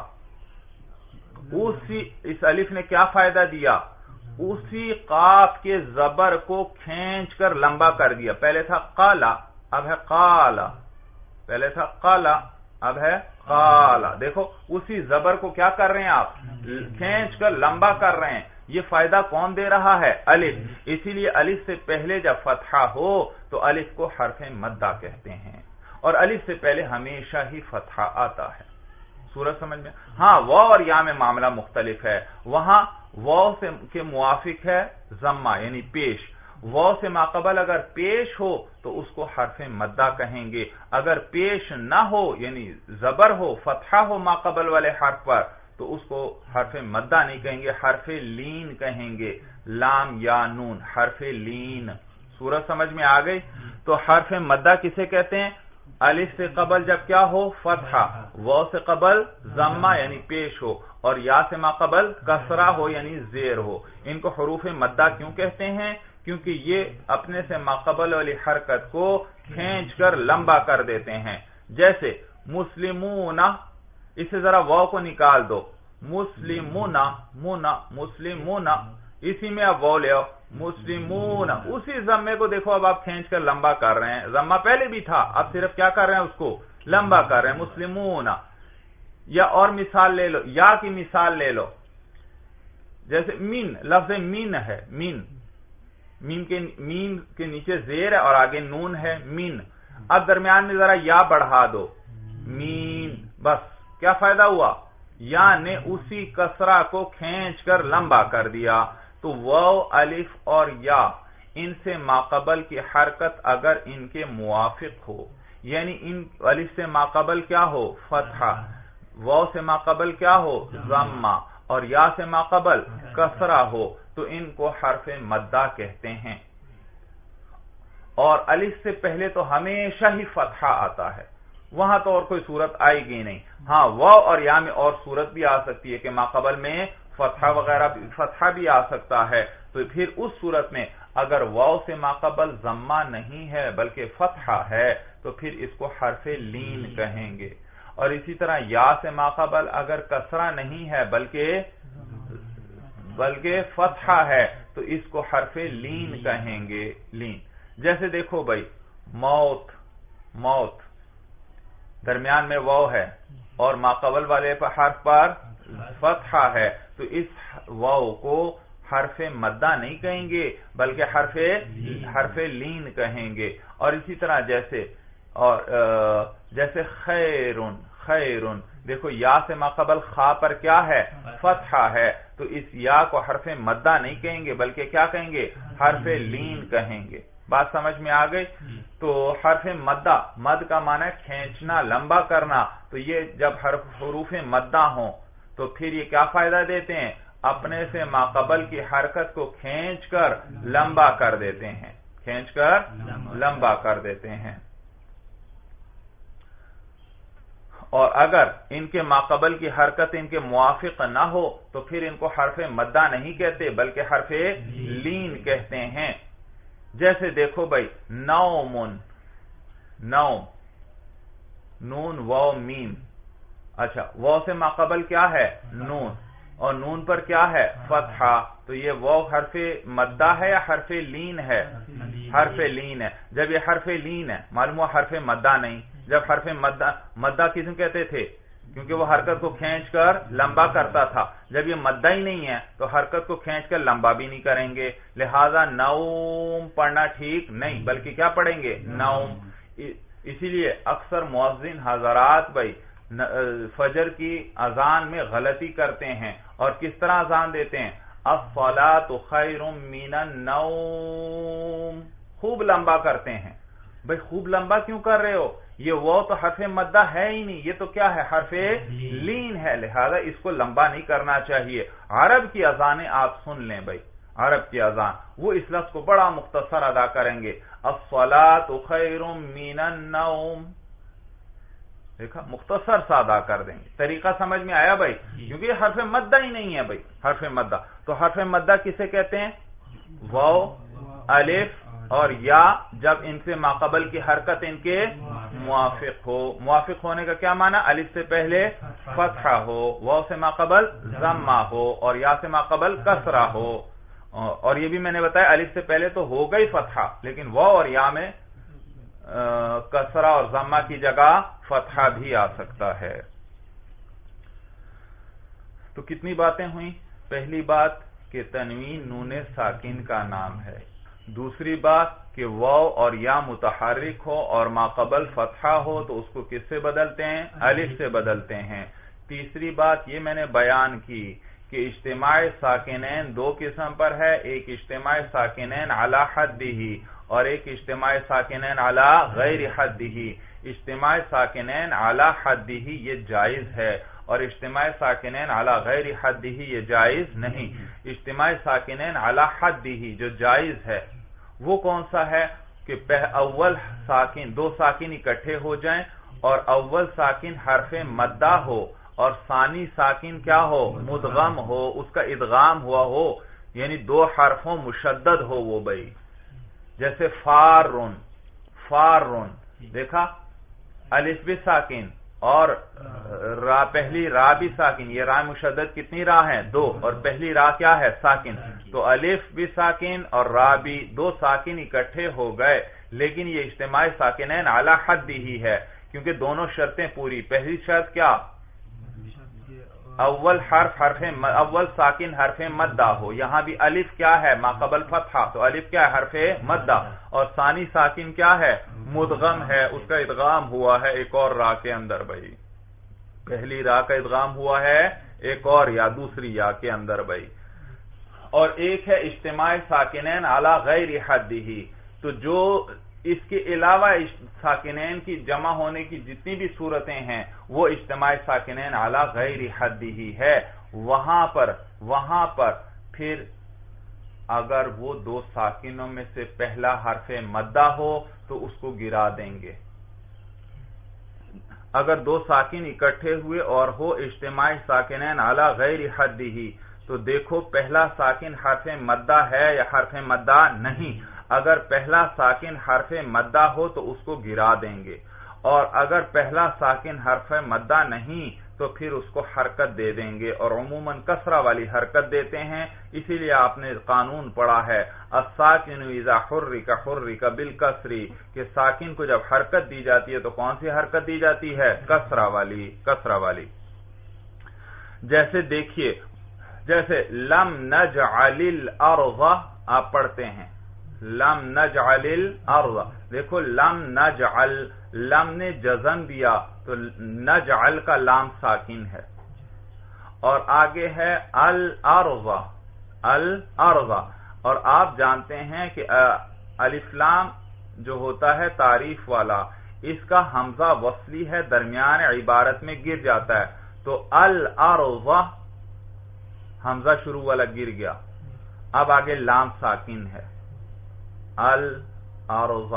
Speaker 1: اس الف نے کیا فائدہ دیا؟ اسی قاف کے زبر کو کھینچ کر لمبا کر دیا. پہلے تھا قالا اب ہے قالا، پہلے تھا قالا اب ہے قالا. دیکھو اسی زبر کو کیا کر رہے ہیں آپ؟ کھینچ کر لمبا کر رہے ہیں. یہ فائدہ کون دے رہا ہے؟ الف. اسی لیے الف سے پہلے جب فتحہ ہو تو الف کو حرف مدہ کہتے ہیں، اور الف سے پہلے ہمیشہ ہی فتحہ آتا ہے. سورج سمجھ میں؟ ہاں واو اور یا میں معاملہ مختلف ہے. وہاں واو سے کے موافق ہے ضمہ یعنی پیش. واو سے ماقبل اگر پیش ہو تو اس کو حرف مدہ کہیں گے. اگر پیش نہ ہو یعنی زبر ہو، فتحہ ہو ماقبل والے حرف پر، تو اس کو حرف مدہ نہیں کہیں گے، حرف لین کہیں گے. لام یا نون حرف لین. سورج سمجھ میں آ گئی؟ تو حرف مدہ کسے کہتے ہیں؟ الف سے قبل جب کیا ہو؟ فتحہ. واو سے قبل ضمہ یعنی پیش ہو، اور یا سے ما قبل کسرہ ہو یعنی زیر ہو. ان کو حروف مدہ کیوں کہتے ہیں؟ کیونکہ یہ اپنے سے ما قبل والی حرکت کو کھینچ کر لمبا کر دیتے ہیں. جیسے مسلمون، اسے ذرا واو کو نکال دو. مسلمون، مونا، مسلمون، اسی میں اب واو لے آؤ مسلمون، اسی ضمے کو دیکھو اب آپ کھینچ کر لمبا کر رہے ہیں، ضمہ پہلے بھی تھا، اب صرف کیا کر رہے ہیں، اس کو لمبا کر رہے ہیں مسلمون۔ یا اور مثال لے لو، یا کی مثال لے لو، جیسے مین، لفظ مین ہے، مین کے نیچے زیر ہے اور آگے نون ہے، مین، اب درمیان میں ذرا یا بڑھا دو، مین، بس کیا فائدہ ہوا، یا نے اسی کسرہ کو کھینچ کر لمبا کر دیا۔ تو واو، الف اور یا ان سے ماقبل کی حرکت اگر ان کے موافق ہو، یعنی ان الف سے ماقبل کیا ہو، فتحہ، واو سے ماقبل کیا ہو، ضمہ، اور یا سے ماقبل کسرہ ہو، تو ان کو حرف مدہ کہتے ہیں۔ اور الف سے پہلے تو ہمیشہ ہی فتحہ آتا ہے، وہاں تو اور کوئی صورت آئے گی نہیں۔ ہاں واو اور یا میں اور صورت بھی آ سکتی ہے کہ ماقبل میں فتحہ وغیرہ، فتحہ بھی آ سکتا ہے، تو پھر اس صورت میں اگر واو سے ماقبل ضمہ نہیں ہے بلکہ فتحہ ہے تو پھر اس کو حرف لین کہیں گے۔ اور اسی طرح یا سے ماقبل اگر کسرہ نہیں ہے بلکہ فتحہ ہے تو اس کو حرف لین کہیں گے، لین۔ جیسے دیکھو بھائی، موت، درمیان میں واو ہے اور ماقبل والے حرف پر فتحہ ہے، تو اس واو کو حرف مدہ نہیں کہیں گے بلکہ حرف لین کہیں گے۔ اور اسی طرح جیسے خیرن، دیکھو یا سے ماقبل خا پر کیا ہے، فتحہ ہے، تو اس یا کو حرف مدہ نہیں کہیں گے بلکہ کیا کہیں گے، حرف لین کہیں گے۔ بات سمجھ میں آ گئی؟ تو حرف مدہ، مد کا معنی ہے کھینچنا، لمبا کرنا، تو یہ جب حروف مدہ ہوں تو پھر یہ کیا فائدہ دیتے ہیں، اپنے سے ماقبل کی حرکت کو کھینچ کر لمبا کر دیتے ہیں، اور اگر ان کے ماقبل کی حرکت ان کے موافق نہ ہو تو پھر ان کو حرف مدہ نہیں کہتے بلکہ حرف لین کہتے ہیں۔ جیسے دیکھو بھائی، نوم، نون واو میم، اچھا واو سے ماقبل کیا ہے، نون، اور نون پر کیا ہے، فتحہ، تو یہ واو حرف مدہ ہے یا حرف لین ہے، حرف لین ہے۔ جب یہ حرف لین ہے معلوم ہوا حرف مدہ نہیں۔ جب حرف مدہ کس میں کہتے تھے، کیونکہ وہ حرکت کو کھینچ کر لمبا کرتا تھا، جب یہ مدہ ہی نہیں ہے تو حرکت کو کھینچ کر لمبا بھی نہیں کریں گے، لہذا نوم پڑھنا ٹھیک نہیں بلکہ کیا پڑھیں گے، نوم۔ اسی لیے اکثر مؤذن حضرات بھائی فجر کی اذان میں غلطی کرتے ہیں، اور کس طرح اذان دیتے ہیں، الصلاۃ خیر من النوم، خوب لمبا کرتے ہیں۔ بھائی خوب لمبا کیوں کر رہے ہو، یہ وہ تو حرف مدہ ہے ہی نہیں، یہ تو کیا ہے، حرف لین ہے، لہذا اس کو لمبا نہیں کرنا چاہیے۔ عرب کی اذانیں آپ سن لیں بھائی، عرب کی اذان وہ اس لفظ کو بڑا مختصر ادا کریں گے، الصلاۃ خیر من النوم، دیکھا مختصر سا ادا کر دیں گے۔ طریقہ سمجھ میں آیا بھائی؟ کیونکہ یہ حرف مدہ ہی نہیں ہے بھائی، حرف مدہ، تو حرف مدہ کسے کہتے ہیں، واو، الف اور یا، جب ان سے ماقبل کی حرکت ان کے موافق ہو۔ موافق ہونے کا کیا معنی، الف سے پہلے فتحہ ہو، واو سے ماقبل ضمہ ہو، اور یا سے ماقبل کسرہ ہو۔ اور یہ بھی میں نے بتایا الف سے پہلے تو ہو گئی فتحہ، لیکن واو اور یا میں کسرہ اور ضمہ کی جگہ فتحہ بھی آ سکتا ہے۔ تو کتنی باتیں ہوئیں؟ پہلی بات کہ تنوین نون ساکن کا نام ہے، دوسری بات کہ واو اور یا متحرک ہو اور ماقبل فتحہ ہو تو اس کو کس سے بدلتے ہیں، الف سے بدلتے ہیں۔ تیسری بات یہ میں نے بیان کی کہ اجتماع ساکنین دو قسم پر ہے، ایک اجتماع ساکنین علی حدہ اور ایک اجتماع ساکنین علی غیر حدہ۔ اجتماع ساکنین علی حدہ یہ جائز ہے، اور اجتماع ساکنین علی غیر حدہ یہ جائز نہیں۔ اجتماع ساکنین علی حدہ جو جائز ہے وہ کون سا ہے کہ اول ساکن، دو ساکن اکٹھے ہو جائیں اور اول ساکن حرف مدہ ہو اور ثانی ساکن کیا ہو، مدغم ہو، اس کا ادغام ہوا ہو، یعنی دو حرفوں مشدد ہو وہ بھائی، جیسے فارن، دیکھا الف بھی ساکن اور پہلی را بھی ساکن، یہ را مشدد کتنی را ہیں، دو، اور پہلی را کیا ہے، ساکن، تو الف بھی ساکن اور را بھی، دو ساکن اکٹھے ہو گئے، لیکن یہ اجتماع ساکنین علی حد ہی ہے، کیونکہ دونوں شرطیں پوری۔ پہلی شرط کیا؟ اول ساکن حرف مدہ ہو، یہاں بھی الف کیا ہے؟ ما قبل فتحہ، تو الف کیا ہے؟ حرف مدہ، اور ثانی ساکن کیا ہے؟ مدغم ہے، اس کا ادغام ہوا ہے ایک اور را کے اندر بھائی، پہلی را کا ادغام ہوا ہے ایک اور یا دوسری یا کے اندر بھائی۔ اور ایک ہے اجتماع ساکنین علی غیر حدہ، تو جو اس کے علاوہ ساکنین کی جمع ہونے کی جتنی بھی صورتیں ہیں وہ اجتماع ساکنین علی غیر حد ہی ہے، وہاں پر پھر اگر وہ دو ساکنوں میں سے پہلا حرف مدہ ہو تو اس کو گرا دیں گے۔ اگر دو ساکن اکٹھے ہوئے اور ہو اجتماع ساکنین علی غیر حد ہی، تو دیکھو پہلا ساکن حرف مدہ ہے یا حرف مدہ نہیں۔ اگر پہلا ساکن حرف مدہ ہو تو اس کو گرا دیں گے، اور اگر پہلا ساکن حرف مدہ نہیں تو پھر اس کو حرکت دے دیں گے، اور عموماً کسرہ والی حرکت دیتے ہیں، اسی لیے آپ نے قانون پڑھا ہے الساکن اذا حرک حرک بالکسر، کہ ساکن کو جب حرکت دی جاتی ہے تو کون سی حرکت دی جاتی ہے؟ کسرہ والی۔ جیسے دیکھیے، جیسے لم نجعل الارض آپ پڑھتے ہیں، لم نجعل الارض، دیکھو لم نجعل، لم نے جزم دیا تو نجعل کا لام ساکن ہے، اور آگے ہے الارض، اور آپ جانتے ہیں کہ الف لام جو ہوتا ہے تعریف والا، اس کا حمزہ وصلی ہے، درمیان عبارت میں گر جاتا ہے، تو الارض حمزہ شروع والا گر گیا، اب آگے لام ساکن ہے، الارض،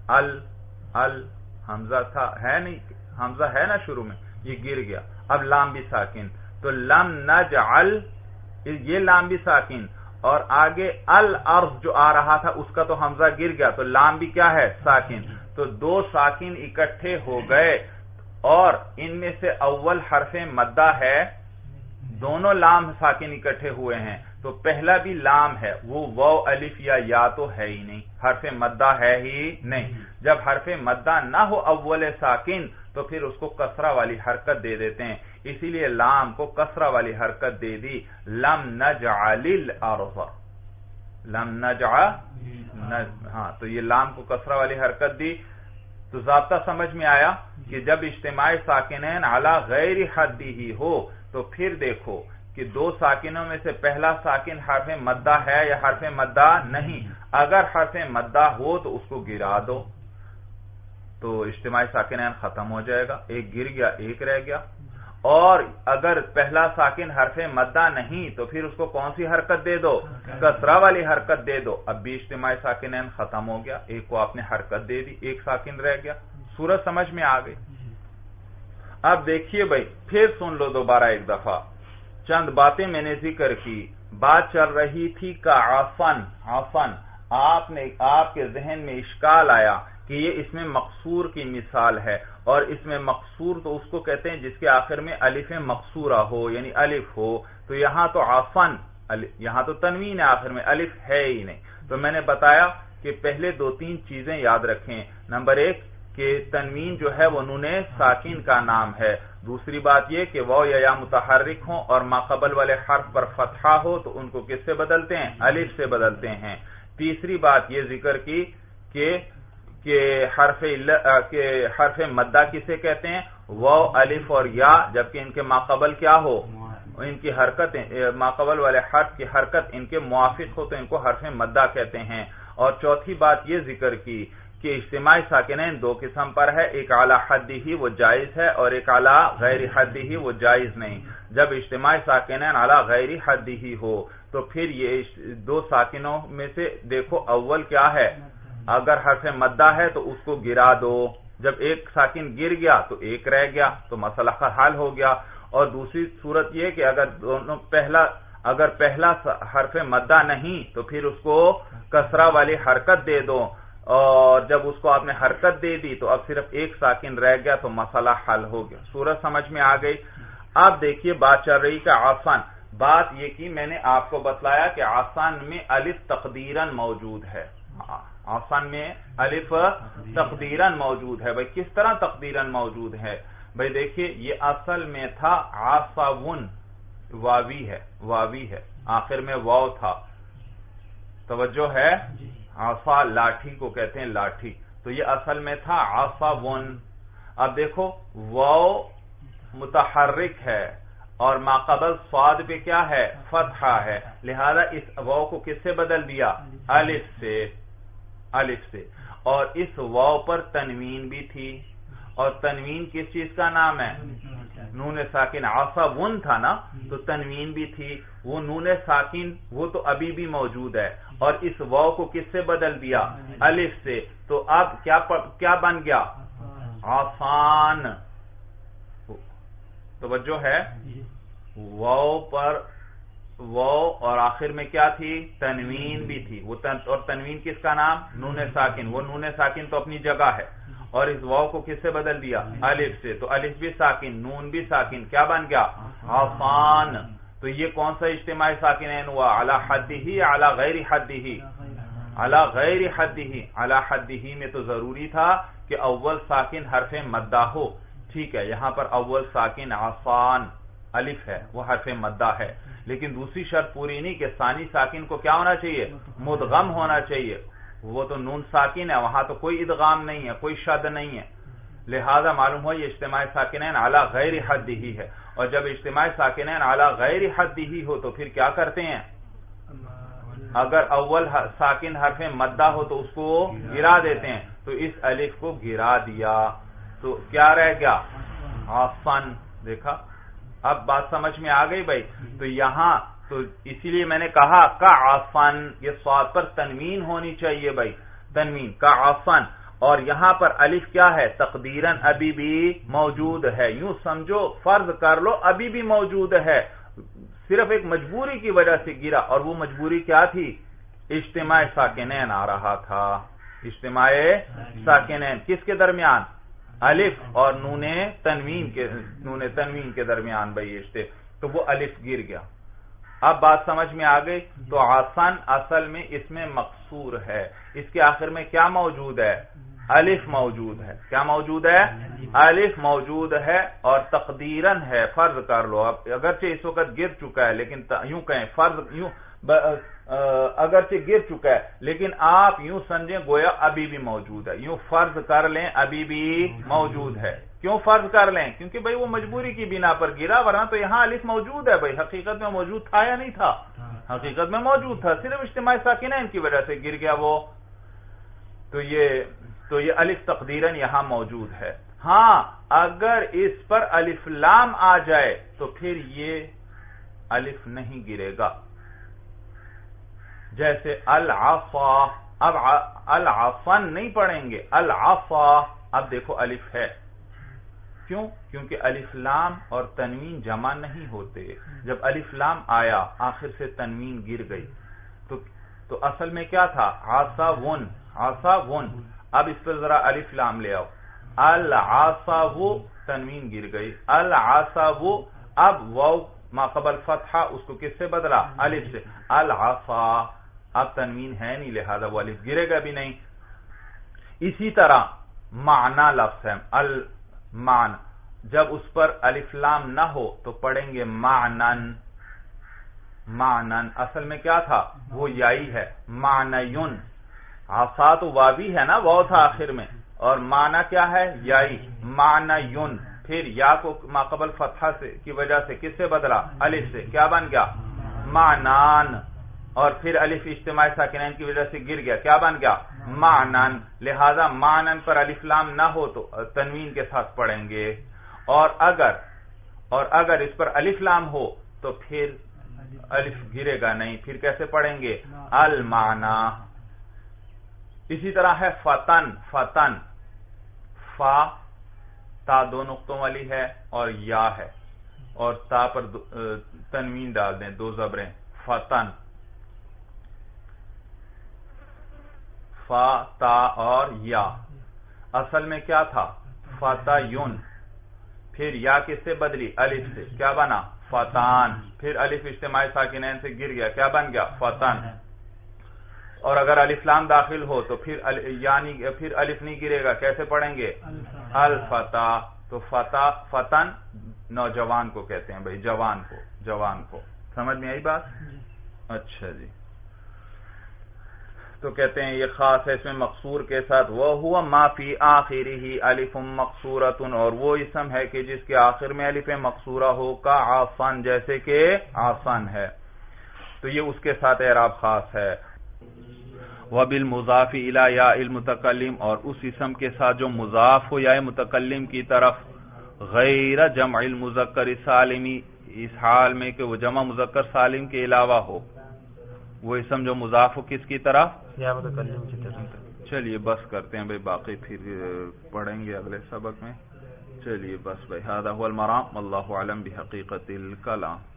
Speaker 1: حمزہ تھا، ہے نہیں، حمزہ ہے نا شروع میں، یہ گر گیا، اب لام بھی ساکن، تو لم نجعل، یہ لام بھی ساکن، اور آگے الارض جو آ رہا تھا اس کا تو حمزہ گر گیا، تو لام بھی کیا ہے؟ ساکن، تو دو ساکن اکٹھے ہو گئے، اور ان میں سے اول حرف مدہ ہے، دونوں لام ساکن اکٹھے ہوئے ہیں، تو پہلا بھی لام ہے، وہ واو الف یا تو ہے ہی نہیں، حرف مدہ ہے ہی نہیں۔ جب حرف مدہ نہ ہو اول ساکن تو پھر اس کو کسرہ والی حرکت دے دیتے ہیں، اسی لیے لام کو کسرہ والی حرکت دے دی، لم نجعل الارض، ہاں، تو یہ لام کو کسرہ والی حرکت دی۔ تو ضابطہ سمجھ میں آیا کہ جب اجتماع ساکنین علی غیر حد ہی ہو تو پھر دیکھو کہ دو ساکنوں میں سے پہلا ساکن حرف مدہ ہے یا حرف مدہ نہیں، اگر حرف مدہ ہو تو اس کو گرا دو، تو اجتماع ساکنین ختم ہو جائے گا، ایک گر گیا ایک رہ گیا، اور اگر پہلا ساکن حرف مدہ نہیں تو پھر اس کو کون سی حرکت دے دو؟ کسرہ والی حرکت دے دو، اب بھی اجتماع ساکنین ختم ہو گیا، ایک کو آپ نے حرکت دے دی، ایک ساکن رہ گیا، صورت سمجھ میں آ گئی۔ اب دیکھیے بھائی، پھر سن لو دوبارہ ایک دفعہ، چند باتیں میں نے ذکر کی، بات چل رہی تھی کا عفن، آپ کے ذہن میں اشکال آیا کہ یہ اس میں مقصور کی مثال ہے، اور اس میں مقصور تو اس کو کہتے ہیں جس کے آخر میں الف مقصورہ ہو، یعنی الف ہو، تو یہاں تو عفن، یہاں تو تنوین ہے آخر میں، الف ہے ہی نہیں۔ تو میں نے بتایا کہ پہلے دو تین چیزیں یاد رکھیں، نمبر ایک کہ تنوین جو ہے وہ نون ساکن کا نام ہے، دوسری بات یہ کہ واو یا یا متحرک ہوں اور ما قبل والے حرف پر فتحہ ہو تو ان کو کس سے بدلتے ہیں؟ الف سے بدلتے ہیں۔ تیسری بات یہ ذکر کی کہ حرف مدہ کسے کہتے ہیں؟ واو الف اور یا، جبکہ ان کے ما قبل کیا ہو؟ ان کی حرکت، ما قبل والے حرف کی حرکت ان کے موافق ہو تو ان کو حرف مدہ کہتے ہیں۔ اور چوتھی بات یہ ذکر کی کہ اجتماع ساکنین دو قسم پر ہے، ایک اعلی حد ہی وہ جائز ہے اور ایک اعلی غیر حد ہی وہ جائز نہیں۔ جب اجتماع ساکنین اعلی غیر حد ہی ہو تو پھر یہ دو ساکنوں میں سے دیکھو اول کیا ہے؟ اگر حرف مدہ ہے تو اس کو گرا دو، جب ایک ساکن گر گیا تو ایک رہ گیا، تو مسئلہ حل ہو گیا۔ اور دوسری صورت یہ کہ اگر پہلا حرف مدہ نہیں تو پھر اس کو کسرہ والی حرکت دے دو، اور جب اس کو آپ نے حرکت دے دی تو اب صرف ایک ساکن رہ گیا تو مسئلہ حل ہو گیا۔ صورت سمجھ میں آ گئی۔ اب دیکھیے بات چل رہی کہ عفن، بات یہ کی میں نے آپ کو بتلایا کہ آسان میں الف تقدیرن موجود ہے، آسان میں الف تقدیرن موجود ہے۔ بھئی کس طرح تقدیرن موجود ہے؟ بھئی دیکھیے یہ اصل میں تھا عصاون، واوی ہے، آخر میں واو تھا، توجہ ہے، عصا لاٹھی کو کہتے ہیں، لاٹھی، تو یہ اصل میں تھا عصاون۔ اب دیکھو واو متحرک ہے اور ما قبل صاد پہ کیا ہے؟ فتحہ ہے، لہذا اس واو کو کس سے بدل دیا؟ الف سے، اور اس واو پر تنوین بھی تھی، اور تنوین کس چیز کا نام ہے؟ نون ساکن، عصاون تھا نا، تو تنوین بھی تھی، وہ نون ساکن وہ تو ابھی بھی موجود ہے، اور اس واو کو کس سے بدل دیا؟ الف سے، تو اب کیا بن گیا؟ آسان۔ توجہ ہے، واو پر واو اور آخر میں کیا تھی؟ تنوین بھی تھی، وہ اور تنوین کس کا نام؟ نون ساکن، وہ نون ساکن تو اپنی جگہ ہے، اور اس واو کو کس سے بدل دیا؟ الف سے، تو الف بھی ساکن، نون بھی ساکن، کیا بن گیا؟ آسان۔ تو یہ کون سا اجتماعی ساکنین ہوا؟ علی حدہ، علی غیر حدہ، علی غیر حدہ، علی حدہ میں تو ضروری تھا کہ اول ساکن حرف مدہ ہو، ٹھیک ہے، یہاں پر اول ساکن آسان الف ہے، وہ حرف مدہ ہے، لیکن دوسری شرط پوری نہیں کہ ثانی ساکن کو کیا ہونا چاہیے؟ مدغم ہونا چاہیے، وہ تو نون ساکن ہے، وہاں تو کوئی ادغام نہیں ہے، کوئی شد نہیں ہے، لہذا معلوم ہو یہ اجتماعی ساکنین علی غیر حدہ ہے، اور جب اجتماعی ساکنین علی غیر حدہ ہو تو پھر کیا کرتے ہیں؟ اگر اول ساکن حرف مدہ ہو تو اس کو گرا دیتے ہیں، تو اس الف کو گرا دیا تو کیا رہ گیا؟ آسن۔ دیکھا، اب بات سمجھ میں آ گئی بھائی؟ تو یہاں تو اسی لیے میں نے کہا کا آسن، یہ صاد پر تنوین ہونی چاہیے بھائی، تنوین کا آسن، اور یہاں پر الف کیا ہے؟ تقدیرن ابھی بھی موجود ہے، یوں سمجھو فرض کر لو ابھی بھی موجود ہے، صرف ایک مجبوری کی وجہ سے گرا، اور وہ مجبوری کیا تھی؟ اجتماع ساکنین آ رہا تھا، اجتماع ساکنین کس کے درمیان؟ الف اور نون تنوین کے درمیان بھائی اشتے، تو وہ الف گر گیا۔ اب بات سمجھ میں آ گئی؟ تو آسان اصل میں اس میں مقصور ہے، اس کے آخر میں کیا موجود ہے؟ الف موجود ہے، کیا موجود ہے؟ الف موجود ہے، اور تقدیرن ہے، فرض کر لو، اب اگرچہ اس وقت گر چکا ہے لیکن یوں کہیں فرض، یوں اگرچہ گر چکا ہے لیکن آپ یوں سمجھیں گویا ابھی بھی موجود ہے، یوں فرض کر لیں ابھی بھی موجود ہے۔ کیوں فرض کر لیں؟ کیونکہ بھئی وہ مجبوری کی بنا پر گرا، ورنہ تو یہاں الف موجود ہے بھئی، حقیقت میں موجود تھا یا نہیں تھا؟ حقیقت میں موجود تھا، صرف اجتماع ساکنین کی وجہ سے گر گیا وہ، تو یہ الف تقدیرن یہاں موجود ہے۔ ہاں اگر اس پر الف لام آ جائے تو پھر یہ الف نہیں گرے گا، جیسے العصا، اب العصن نہیں پڑھیں گے، العصا، اب دیکھو الف ہے، کیوں؟ کیونکہ الف لام اور تنوین جمع نہیں ہوتے، جب الف لام آیا آخر سے تنوین گر گئی، تو اصل میں کیا تھا؟ عصاون، عصاون، اب اس پر ذرا الف لام لے آؤ، العصاو، تنوین گر گئی، العصاو، اب واو ما قبل فتحہ اس کو کس سے بدلا؟ الف سے، العصا، اب تنوین ہے نہیں لہذا وہ الف گرے گا بھی نہیں۔ اسی طرح معنی لفظ ہے، المعنی، جب اس پر الف لام نہ ہو تو پڑھیں گے معنن، معنن، اصل میں کیا تھا؟ وہ یائی ہے، معنیون، عصا تو واوی ہے نا، واو تھا آخر میں، اور معنی کیا ہے؟ یائی، معنیون، پھر یا کو ما قبل فتحہ سے کی وجہ سے کس سے بدلا؟ الف سے، کیا بن گیا؟ معنان، اور پھر الف اجتماع ساکنین کی وجہ سے گر گیا، کیا بن گیا؟ معنن، لہذا معنن پر الف لام نہ ہو تو تنوین کے ساتھ پڑھیں گے، اور اگر اس پر الف لام ہو تو پھر الف گرے گا نہیں، پھر کیسے پڑھیں گے؟ المعنی۔ اسی طرح ہے فتن، فتن، فا تا دو نقطوں والی ہے اور یا ہے، اور تا پر تنوین ڈال دیں، دو زبریں، فتن، فا تا اور یا، اصل میں کیا تھا؟ فتیون، پھر یا کس سے بدلی؟ الف سے، کیا بنا؟ فتان، پھر الف اجتماعی ساکنین سے گر گیا، کیا بن گیا؟ فتن. اور اگر الف لام داخل ہو تو پھر الف نہیں گرے گا، کیسے پڑھیں گے؟ الفتا. تو فتن نوجوان کو کہتے ہیں بھائی، جوان کو. سمجھ میں آئی بات؟ اچھا جی. تو کہتے ہیں یہ خاص ہے اس میں مقصور کے ساتھ. وَهُوَ مَا فِي آخِرِهِ الف مقصورۃ، اور وہ اسم ہے کہ جس کے آخر میں الف مقصورہ ہو، کا عفن، جیسے کہ عفن ہے. تو یہ اس کے ساتھ اعراب خاص ہے. وَبِالْمُضَافِ إِلَى يَاءِ الْمُتَكَلِّمِ، اور اس اسم کے ساتھ جو مضاف ہو یا متکلم کی طرف، غیر جمع المذکر السالمی، اس حال میں کہ وہ جمع مذکر سالم کے علاوہ ہو. وہ اسم جو مضاف ہو کس کی طرف؟ یا متکلم کی طرف. چلیے بس کرتے ہیں بھائی، باقی پھر پڑھیں گے اگلے سبق میں. چلیے بس بھائی، ھذا ھو المرام، واللہ اعلم بحقیقت الکلام.